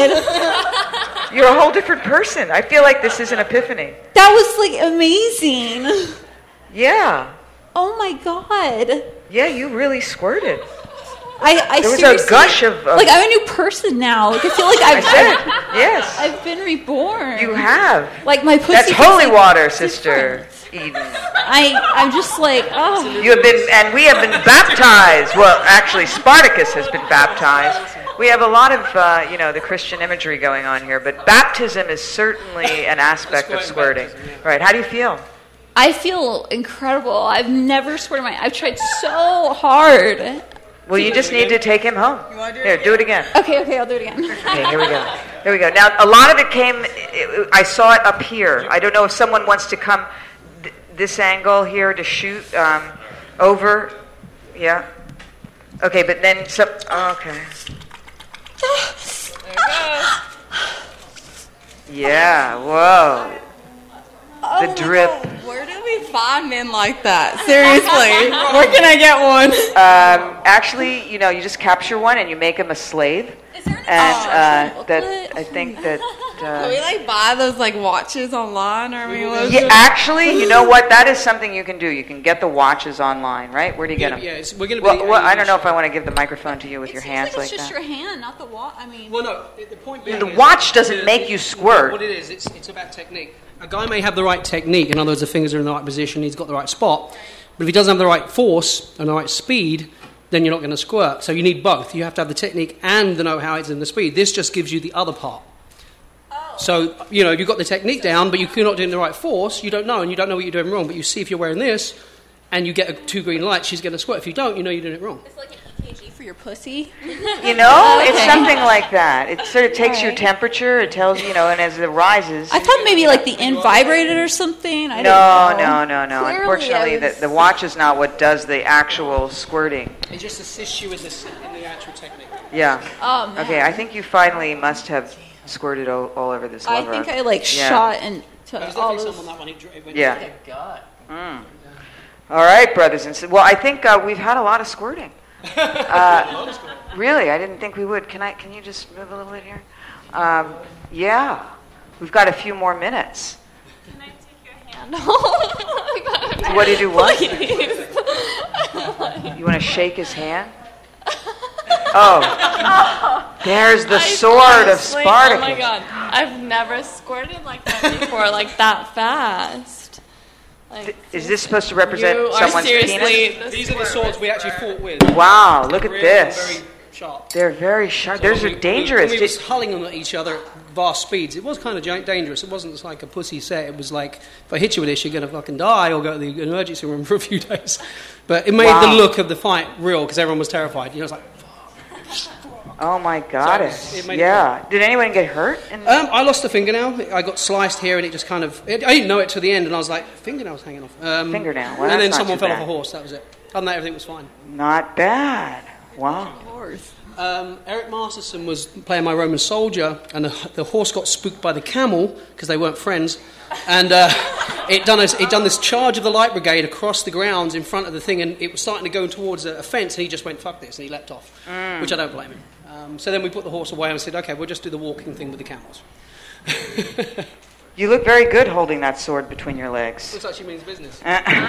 god. You're a whole different person. I feel like this is an epiphany. That was like amazing. Yeah. Oh my god. Yeah, you really squirted. I, I there was seriously, a gush of, of... Like, I'm a new person now. Like, I feel like I've... I said, yes. I've been reborn. You have. Like, my pussy... That's feels holy like water, sister Eden. I, I'm just like, oh. You have been, and we have been baptized. Well, actually, Spartacus has been baptized. We have a lot of, uh, you know, the Christian imagery going on here, but baptism is certainly an aspect of squirting. Right, how do you feel? I feel incredible. I've never squirted my... I've tried so hard. Well, you just need to take him home. Here, do it again. Okay, okay, I'll do it again. Okay, here we go. Here we go. Now, a lot of it came, it, I saw it up here. I don't know if someone wants to come th- this angle here to shoot um, over. Yeah. Okay, but then some, oh, okay. There you go. Yeah, whoa. Oh The my drip. God, where do we find men like that? Seriously, where can I get one? Um, actually, you know, you just capture one and you make him a slave. And uh, that I think that. Uh, Can we like buy those like watches online, or I mean, what's yeah, the- actually, you know what? That is something you can do. You can get the watches online, right? Where do you get them? Yeah, it's, we're going to be. Well, well, I don't know if I want to give the microphone to you with your hands It's like just that. your hand, not the watch. I mean... Well, no, the point being The is watch doesn't the- make you squirt. What it is, it's, it's about technique. A guy may have the right technique, in other words, the fingers are in the right position, he's got the right spot, but if he doesn't have the right force and the right speed, then you're not going to squirt. So you need both. You have to have the technique and the know-how it's in the speed. This just gives you the other part. So, you know, if you've got the technique down, but you're not doing the right force, you don't know, and you don't know what you're doing wrong, but you see if you're wearing this, and you get a two green lights, she's going to squirt. If you don't, you know you're doing it wrong. It's like an E K G for your pussy. You know, it's Okay. something like that. It sort of takes your Alright. temperature. It tells you, you know, and as it rises. I thought maybe like the end vibrated or something. I No, didn't know. no, no, no. Clearly, Unfortunately, I was- the, the watch is not what does the actual squirting. It just assists you in the, in the actual technique. Yeah. Oh, man. Okay, I think you finally must have squirted all, all over this I lover. think I like Yeah. shot and There's to all definitely those. someone that one. He, dr- it went Yeah. like a gut. Mm. All right, brothers and sisters. Well, I think uh, we've had a lot of squirting. Uh, really, I didn't think we would. Can I? Can you just move a little bit here? Um, yeah, we've got a few more minutes. Can I take your hand? What do you do? What? Please. You want to shake his hand? Oh, there's the sword of Honestly, Spartacus. Oh my god, I've never squirted like that before, like that fast. Like, Is this supposed to represent you are someone's seriously penis? These are the swords we actually fought with. Wow, look at Really this. Very sharp. They're very sharp. So Those when are we- dangerous. When we Did- was hulling them at each other at vast speeds, it was kind of ja- dangerous. It wasn't just like a pussy set. It was like, if I hit you with this, you're going to fucking die or go to the emergency room for a few days. But it made Wow. the look of the fight real because everyone was terrified. You know, it's like, Oh my goddess! it made it Yeah. Did anyone get hurt? In- um, I lost a fingernail. I got sliced here, and it just kind of. It, I didn't know it till the end, and I was like, fingernail's hanging off. Um, Fingernail. Well, and then that's not someone too fell bad. off a horse. That was it. Other than that, everything was fine. Not bad. Wow. Um, Eric Masterson was playing my Roman soldier, and the, the horse got spooked by the camel because they weren't friends, and uh, it done a, it done this charge of the light brigade across the grounds in front of the thing, and it was starting to go towards a, a fence, and he just went fuck this, and he leapt off, Mm. which I don't blame him. Um, so then we put the horse away and said, okay, we'll just do the walking thing with the camels. You look very good holding that sword between your legs. Looks like she means business.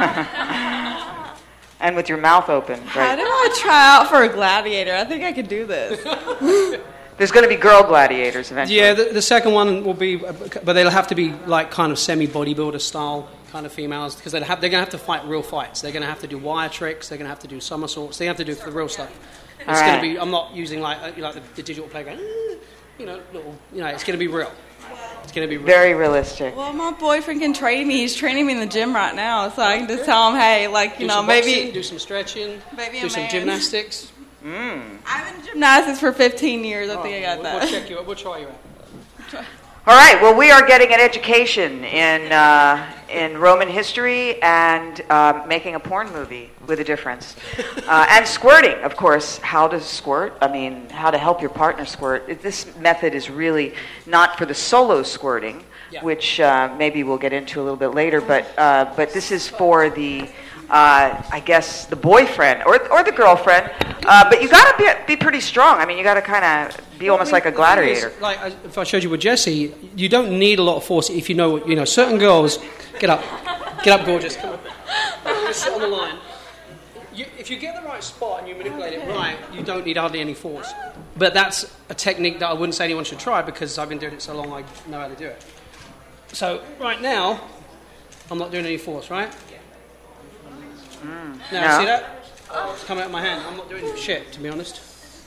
And with your mouth open. How Right. did I try out for a gladiator? I think I could do this. There's going to be girl gladiators eventually. Yeah, the, the second one will be, but they'll have to be like kind of semi-bodybuilder style kind of females because they'll have, they're going to have to fight real fights. They're going to have to do wire tricks. They're going to have to do somersaults. They have to do the real stuff. It's All going right. to be. I'm not using like uh, you know, like the, the digital playground. You know, little. You know, it's going to be real. It's going to be real. Very realistic. Well, my boyfriend can train me. He's training me in the gym right now, so I can just tell him, hey, like, you do know, some maybe boxing, do some stretching, Maybe do a some man. gymnastics. Mm. I've been in gymnastics for fifteen years. I think I got We'll, that. we'll check you out. We'll try you out. All right. Well, we are getting an education in uh, in Roman history and uh, making a porn movie with a difference, uh, and squirting, of course. How to squirt? I mean, how to help your partner squirt. This method is really not for the solo squirting, Yeah. which uh, maybe we'll get into a little bit later. But uh, but this is for the. Uh, I guess the boyfriend or or the girlfriend, uh, but you got to be be pretty strong. I mean, you got to kind of be almost like a The thing is, gladiator. like I- if I showed you with Jessie, you don't need a lot of force if you know. You know, certain girls get up, get up, gorgeous. Come on, just sit on the line. You, if you get the right spot and you manipulate it right, you don't need hardly any force. But that's a technique that I wouldn't say anyone should try because I've been doing it so long, I know how to do it. So right now, I'm not doing any force, right? Mm. Now, No. see that? It's coming out of my hand. I'm not doing shit, to be honest.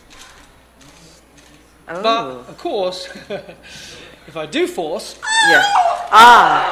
Oh. But, of course, if I do force... Yeah. Ah.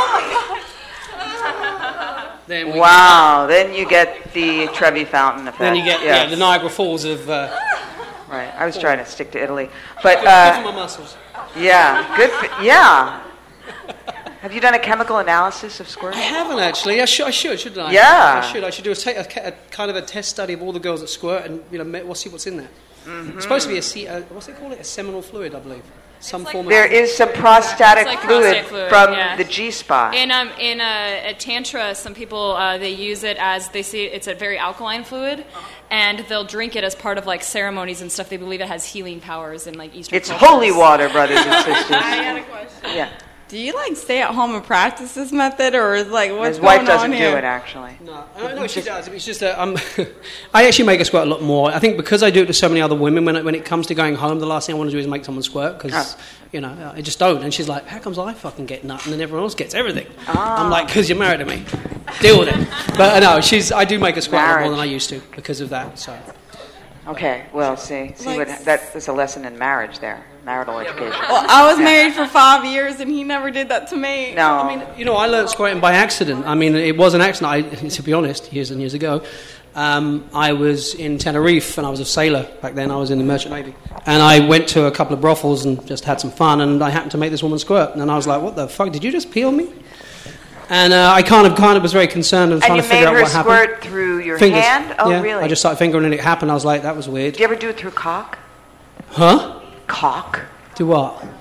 Then we Wow. Then you get the Trevi Fountain effect. Then you get Yes. yeah, the Niagara Falls of... Uh, Right. I was trying to stick to Italy, but good, good uh, for my muscles. yeah, good. For, yeah. Have you done a chemical analysis of I squirting? haven't actually. I should, I should, shouldn't I? Yeah. I should. I should do a, ta- a, a kind of a test study of all the girls that squirt, and you know, me- we'll see what's in there. Mhm. It's supposed to be a, se- uh, what's they call it? A seminal fluid, I believe. Some form There of. is some prostatic It's like fluid, prostate fluid, from yeah. the G spot. In um in uh, at tantra, some people uh, they use it as they see it's a very alkaline fluid, and they'll drink it as part of like ceremonies and stuff. They believe it has healing powers in like Eastern. It's cultures. holy water, brothers and sisters. I got a question. Yeah. Do you like stay at home and practice this method, or is like what's His wife going doesn't on here? do it actually. No, uh, no, she does. It's just that um, I actually make her squirt a lot more. I think because I do it to so many other women. When it, when it comes to going home, the last thing I want to do is make someone squirt because Ah. you know I just don't. And she's like, "How comes I fucking get nut and then everyone else gets everything?" Ah. I'm like, "Because you're married to me. Deal with it." But uh, no, she's. I do make her squirt a lot more Marriage. than I used to because of that. So Okay. Well, see, see Like- what that's a lesson in marriage there, marital education. Well, I was married for five years, and he never did that to me. No. I mean, you know, I learned squirting by accident. I mean, it was an accident. I, to be honest, years and years ago, um, I was in Tenerife and I was a sailor back then. I was in the Merchant Navy, and I went to a couple of brothels and just had some fun. And I happened to make this woman squirt, and I was like, "What the fuck? Did you just pee on me?" And uh, I kind of, kind of was very concerned and And trying you to figure made out her what happened. squirt through your Fingers. hand? Oh, Yeah. really? I just started fingering and it happened. I was like, "That was weird." Do you ever do it through cock? Huh? Cock? Do what?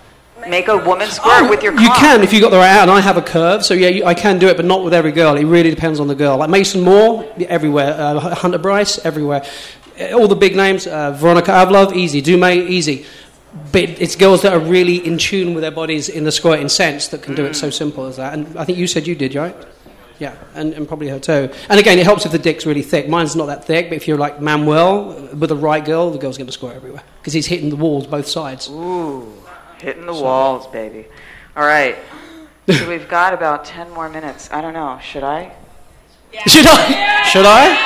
make a woman squirt with your cock. You can if you got the right out, and I have a curve, so yeah, you, I can do it, but not with every girl. It really depends on the girl. Like Mason Moore, everywhere. Uh, Hunter Bryce, everywhere. All the big names. Uh, Veronica Avlov, easy. Dumay, easy. But it's girls that are really in tune with their bodies in the squirting sense that can do it so simple as that. And I think you said you did, right? Yeah, and, and probably her too. And again, it helps if the dick's really thick. Mine's not that thick, but if you're like Manuel with the right girl, the girl's going to squirt everywhere because he's hitting the walls both sides. Ooh, hitting the walls, baby. All right. So we've got about ten more minutes. I don't know. Should I? Yeah. Should I? Should I?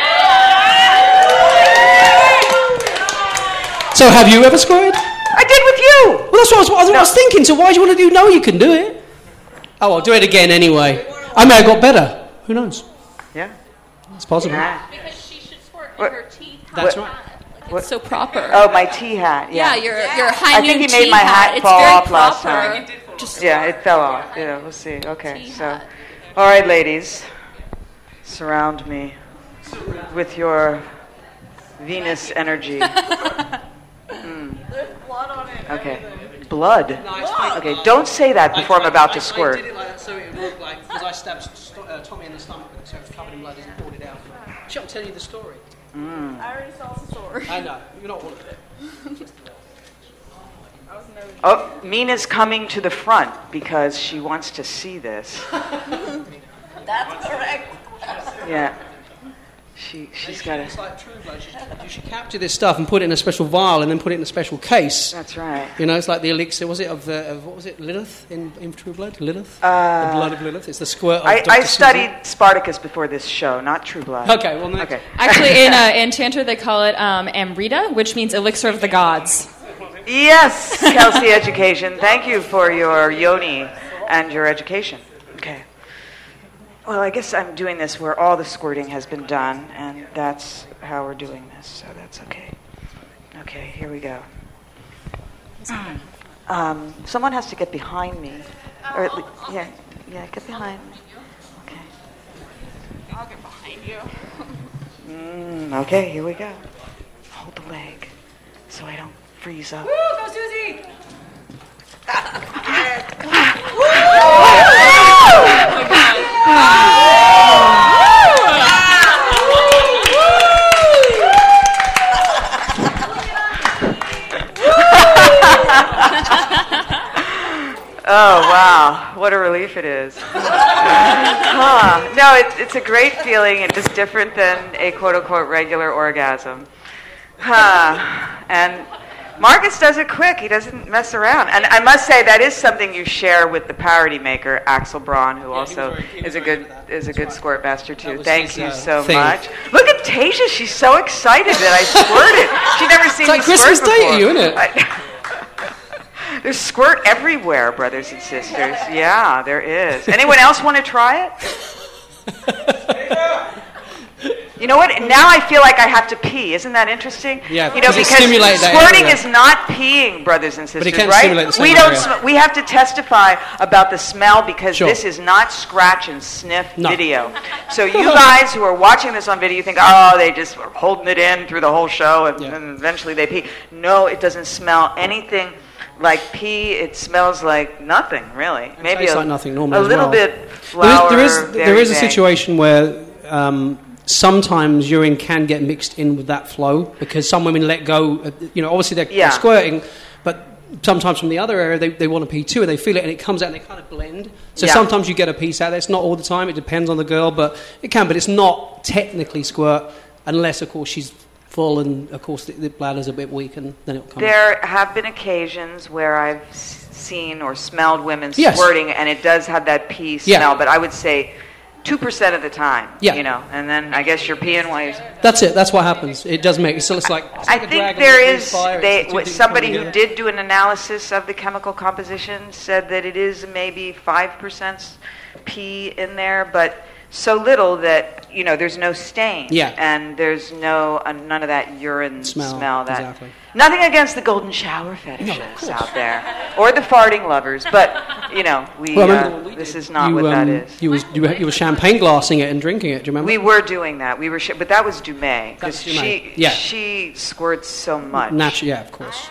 So have you ever squirted? I did with you. Well, that's what I was, what I was thinking. So why do you want to do? No, you can do it. Oh, I'll do it again anyway. I may have got better. Who knows? Yeah. It's possible. Yeah. Because she should squirt in her tea hat. That's right. Like, it's so proper. Oh, my tea hat. Yeah, Yeah, your your high I think noon he made tea my hat It's fall very off last proper. time. Just yeah, it fell off. Yeah, we'll see. Okay, so, all right, ladies, surround me with your Venus energy. Mm. There's blood on it. Okay, blood. Okay, don't say that before I'm about to squirt. I did it like that so it would look like, because I stabbed uh, Tommy in the stomach with it, so it's covered in blood as he poured it out. She'll tell you the story. Mm. I already saw the story. I know. You're not one of them. Oh, Mina's coming to the front because she wants to see this. That's correct. Yeah. She, she's got It's to... like True Blood. You should, you should capture this stuff and put it in a special vial and then put it in a special case. That's right. You know, it's like the elixir, was it, of, the, of what was it, Lilith in, in True Blood? Lilith? Uh, the blood of Lilith? It's the squirt of I, Doctor I studied Susan. Spartacus before this show, not True Blood. Okay, well, next. Okay. Actually, in, uh, in Tantra, they call it um, Amrita, which means elixir of the gods. Yes, Kelsey Education. Thank you for your yoni and your education. Okay. Well, I guess I'm doing this where all the squirting has been done, and that's how we're doing this, so that's okay. Okay, here we go. Um, someone has to get behind me. Or at le- yeah, yeah, get behind me. Okay. I'll get behind you. Mm, okay, here we go. Hold the leg so I don't freeze up. Woo, go Susie! Oh, wow. What a relief it is. Huh. No, it, it's a great feeling. It's just different than a quote-unquote regular orgasm. Huh. And Marcus does it quick. He doesn't mess around. And I must say, that is something you share with the parody maker, Axel Braun, who also is a good is a good squirt master, too. Thank his, you uh, so thing. much. Look at Tasia. She's so excited that I squirted. She'd never seen It's like me Christmas squirt Day before. to you, isn't it? I- There's squirt everywhere, brothers and sisters. Yeah, there is. Anyone else want to try it? You know what? Now I feel like I have to pee. Isn't that interesting? Yeah, you know, because it because stimulates that squirting area. is not peeing, brothers and sisters, it can right? stimulate the same we don't. area. Sm- we have to testify about the smell because Sure. this is not scratch and sniff No. video. So you guys who are watching this on video, you think, oh, they just were holding it in through the whole show, and, Yeah. and eventually they pee. No, it doesn't smell anything like pee. It smells like nothing, really. Maybe tastes a, like nothing normally a as little well. bit flour. There is, there is, there very is a vague. situation where um, sometimes urine can get mixed in with that flow because some women let go. uh, You know, obviously they're, Yeah. they're squirting, but sometimes from the other area they, they want to pee too, and they feel it, and it comes out and they kind of blend. So Yeah. sometimes you get a piece out there. It's not all the time. It depends on the girl, but it can. But it's not technically squirt unless, of course, she's full and, of course, the, the bladder's a bit weak, and then it'll come out. There have been occasions where I've s- seen or smelled women Yes. squirting, and it does have that pee Yeah. smell, but I would say two percent of the time, Yeah. you know, and then I guess you're peeing while you're... That's it. That's what happens. It does make it. So it's like it's I like a think dragon there that breathes is, fire. they, It's the two what- things somebody coming who together. did do an analysis of the chemical composition said that it is maybe five percent pee in there, but so little that, you know, there's no stain. Yeah. And there's no, uh, none of that urine Smell, smell. that, exactly. Nothing against the golden shower fetishists out there, or the farting lovers, but, you know, we, Well, I remember uh, when we this did, is not you, what that um, is. You was you were, you were champagne glassing it and drinking it. Do you remember? We were doing that. We were, sh- but that was Dumais, because That's Dumais, she yeah. she squirts so much. Natu- yeah, of course.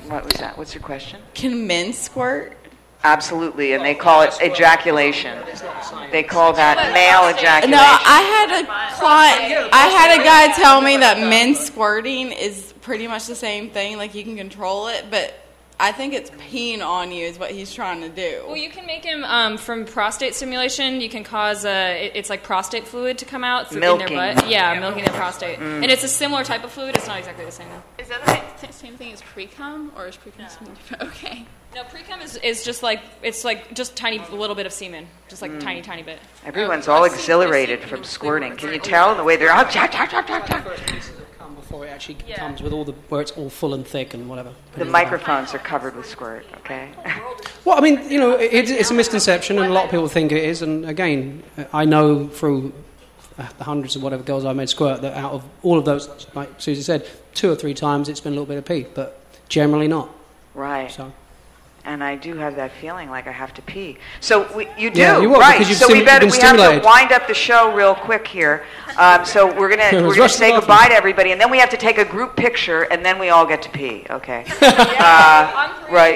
What was that? What's your question? Can men squirt? Absolutely, and they call it ejaculation. They call that male ejaculation. No, I had a client, I had a guy tell me that men squirting is pretty much the same thing, like you can control it, but I think it's peeing on you is what he's trying to do. Well, you can make him, um, from prostate stimulation, you can cause, a, it, it's like prostate fluid to come out through Milking. in their butt. Yeah, milking their prostate. Mm. And it's a similar type of fluid. It's not exactly the same though. Is that the th- same thing as pre-cum, or is pre-cum something different? Okay. No, pre-cum is, is just like, it's like just tiny, a little bit of semen. Just like a tiny, tiny bit. Everyone's all exhilarated from squirting. Can you tell the way they're out? Before it actually comes with all the where it's all full and thick and whatever. The microphones are covered with squirt. Okay. Well, I mean, you know, it, it's a misconception, and a lot of people think it is. And again, I know through the hundreds of whatever girls I made squirt that out of all of those, like Susie said, two or three times it's been a little bit of pee, but generally not. Right. So. And I do have that feeling like I have to pee. So we, you do, Yeah, you will, right? because you've So sim- we better you've we been have to stimulated. wind up the show real quick here. Um, so we're gonna It we're was gonna rushed say off. goodbye to everybody, and then we have to take a group picture, and then we all get to pee. Okay. uh, right.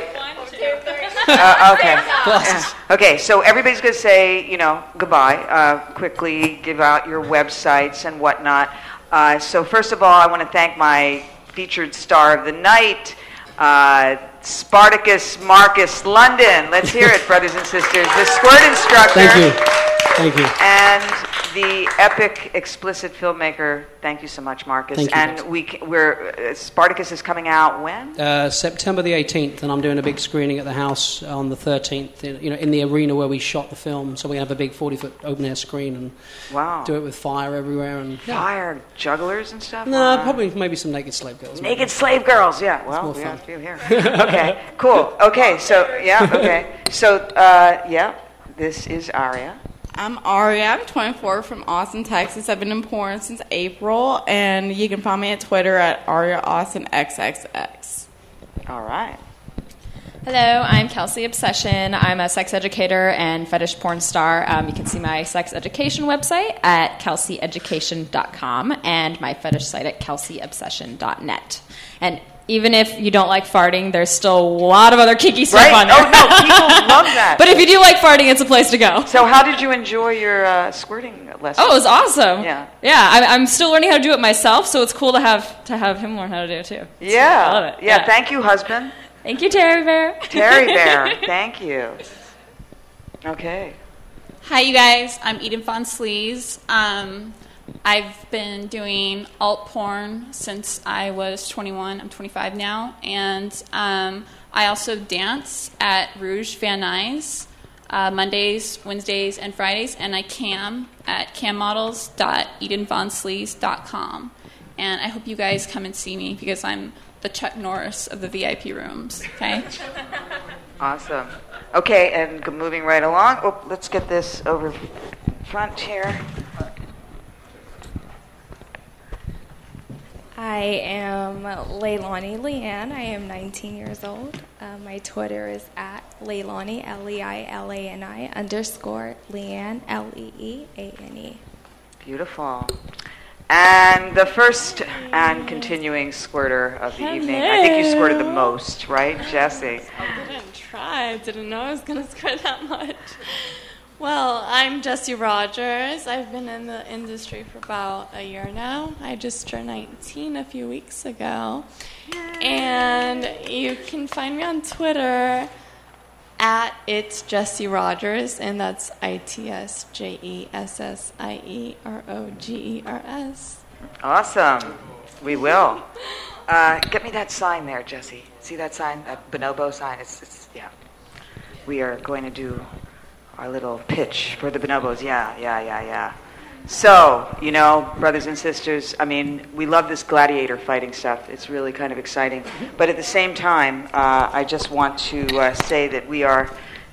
Uh, okay. Yeah. Okay. So everybody's gonna say, you know, goodbye. Uh, quickly give out your websites and whatnot. Uh, so first of all, I want to thank my featured star of the night. Uh, Spartacus Marcus London. Let's hear it, brothers and sisters. The squirt instructor. Thank you. Thank you. And the epic explicit filmmaker. Thank you so much, Marcus. Thank you, and guys. we c- we're uh, Spartacus is coming out when? Uh, September the eighteenth, and I'm doing a big screening at the house on the thirteenth. In, you know, in the arena where we shot the film. So we have a big forty-foot open air screen and Wow. do it with fire everywhere and yeah. Fire jugglers and stuff? No, Uh, probably maybe some naked slave girls. maybe. Naked slave girls, yeah. It's Well, more we fun. have to here. Okay, cool. Okay, so yeah, okay. So uh, yeah, this is Aria. I'm Aria. I'm twenty-four from Austin, Texas. I've been in porn since April, and you can find me at Twitter at Aria Austin X X X. All right. Hello, I'm Kelsey Obsession. I'm a sex educator and fetish porn star. Um, you can see my sex education website at kelsey education dot com and my fetish site at kelsey obsession dot net. And even if you don't like farting, there's still a lot of other kinky stuff Right? on there. Oh, no, people love that. But if you do like farting, it's a place to go. So how did you enjoy your uh, squirting lesson? Oh, it was awesome. Yeah. Yeah, I, I'm still learning how to do it myself, so it's cool to have to have him learn how to do it too. Yeah. I love it. Yeah, thank you, husband. Thank you, Terry Bear. Terry Bear, thank you. Okay. Hi, you guys. I'm Eden Von Sleaze. Um, I've been doing alt porn since I was twenty-one. I'm twenty-five now. And um, I also dance at Rouge Van Nuys uh, Mondays, Wednesdays, and Fridays. And I cam at cam models dot eden von sleaze dot com. And I hope you guys come and see me because I'm the Chuck Norris of the V I P rooms. Okay? Awesome. Okay, and g- moving right along. Oh, let's get this over front here. I am Leilani Leanne. I am nineteen years old. Uh, my Twitter is at Leilani, L E I L A N I, underscore Leanne, L E E A N E. Beautiful. And the first and continuing squirter of the evening. I think you squirted the most, right, Jesse? I didn't try. I didn't know I was going to squirt that much. Well, I'm Jessie Rogers. I've been in the industry for about a year now. I just turned nineteen a few weeks ago. And you can find me on Twitter at It's Jessie Rogers, and that's I T S J E S S I E R O G E R S. Awesome. We will. Uh, get me that sign there, Jesse. See that sign? That bonobo sign? It's, it's, yeah. We are going to do our little pitch for the bonobos. Yeah, yeah, yeah, yeah. So, you know, brothers and sisters, I mean, we love this gladiator fighting stuff. It's really kind of exciting. But at the same time, uh, I just want to uh, say that we are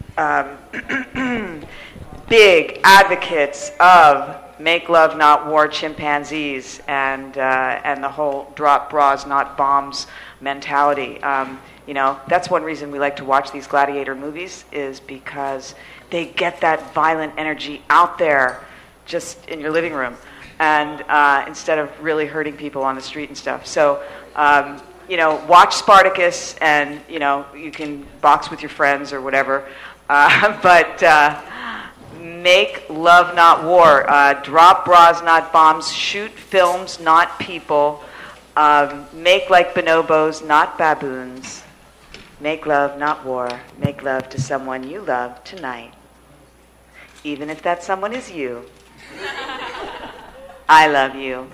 um, big advocates of make love, not war chimpanzees and, uh, and the whole drop bras, not bombs mentality. Um, you know, that's one reason we like to watch these gladiator movies is because they get that violent energy out there just in your living room, and uh, instead of really hurting people on the street and stuff. So um, you know, watch Spartacus, and you know, you can box with your friends or whatever. Uh, but uh, make love, not war. Uh, drop bras, not bombs. Shoot films, not people. Um, make like bonobos, not baboons. Make love, not war. Make love to someone you love tonight, even if that someone is you. I love you.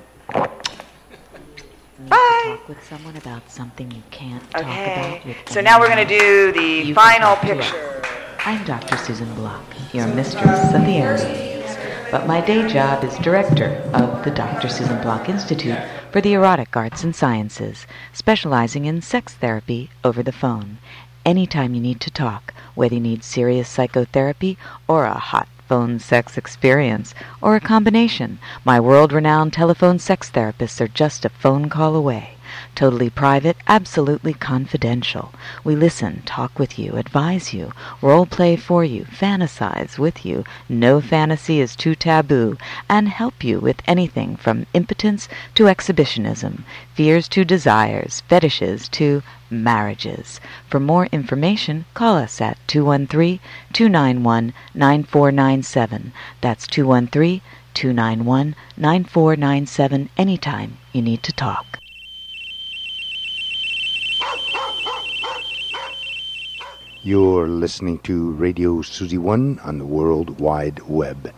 Bye. Talk with someone about something you can't talk Okay. about with So now we're anyone going to do the You can final talk to picture. us. I'm Doctor Susan Block, your mistress of the airwaves, but my day job is director of the Doctor Susan Block Institute for the Erotic Arts and Sciences, specializing in sex therapy over the phone. Anytime you need to talk, whether you need serious psychotherapy or a hot phone sex experience, or a combination, my world-renowned telephone sex therapists are just a phone call away. Totally private, absolutely confidential. We listen, talk with you, advise you, role play for you, fantasize with you, no fantasy is too taboo, and help you with anything from impotence to exhibitionism, fears to desires, fetishes to marriages. For more information, call us at two one three, two nine one, nine four nine seven. That's two one three, two nine one, nine four nine seven anytime you need to talk. You're listening to Radio Suzy One on the World Wide Web.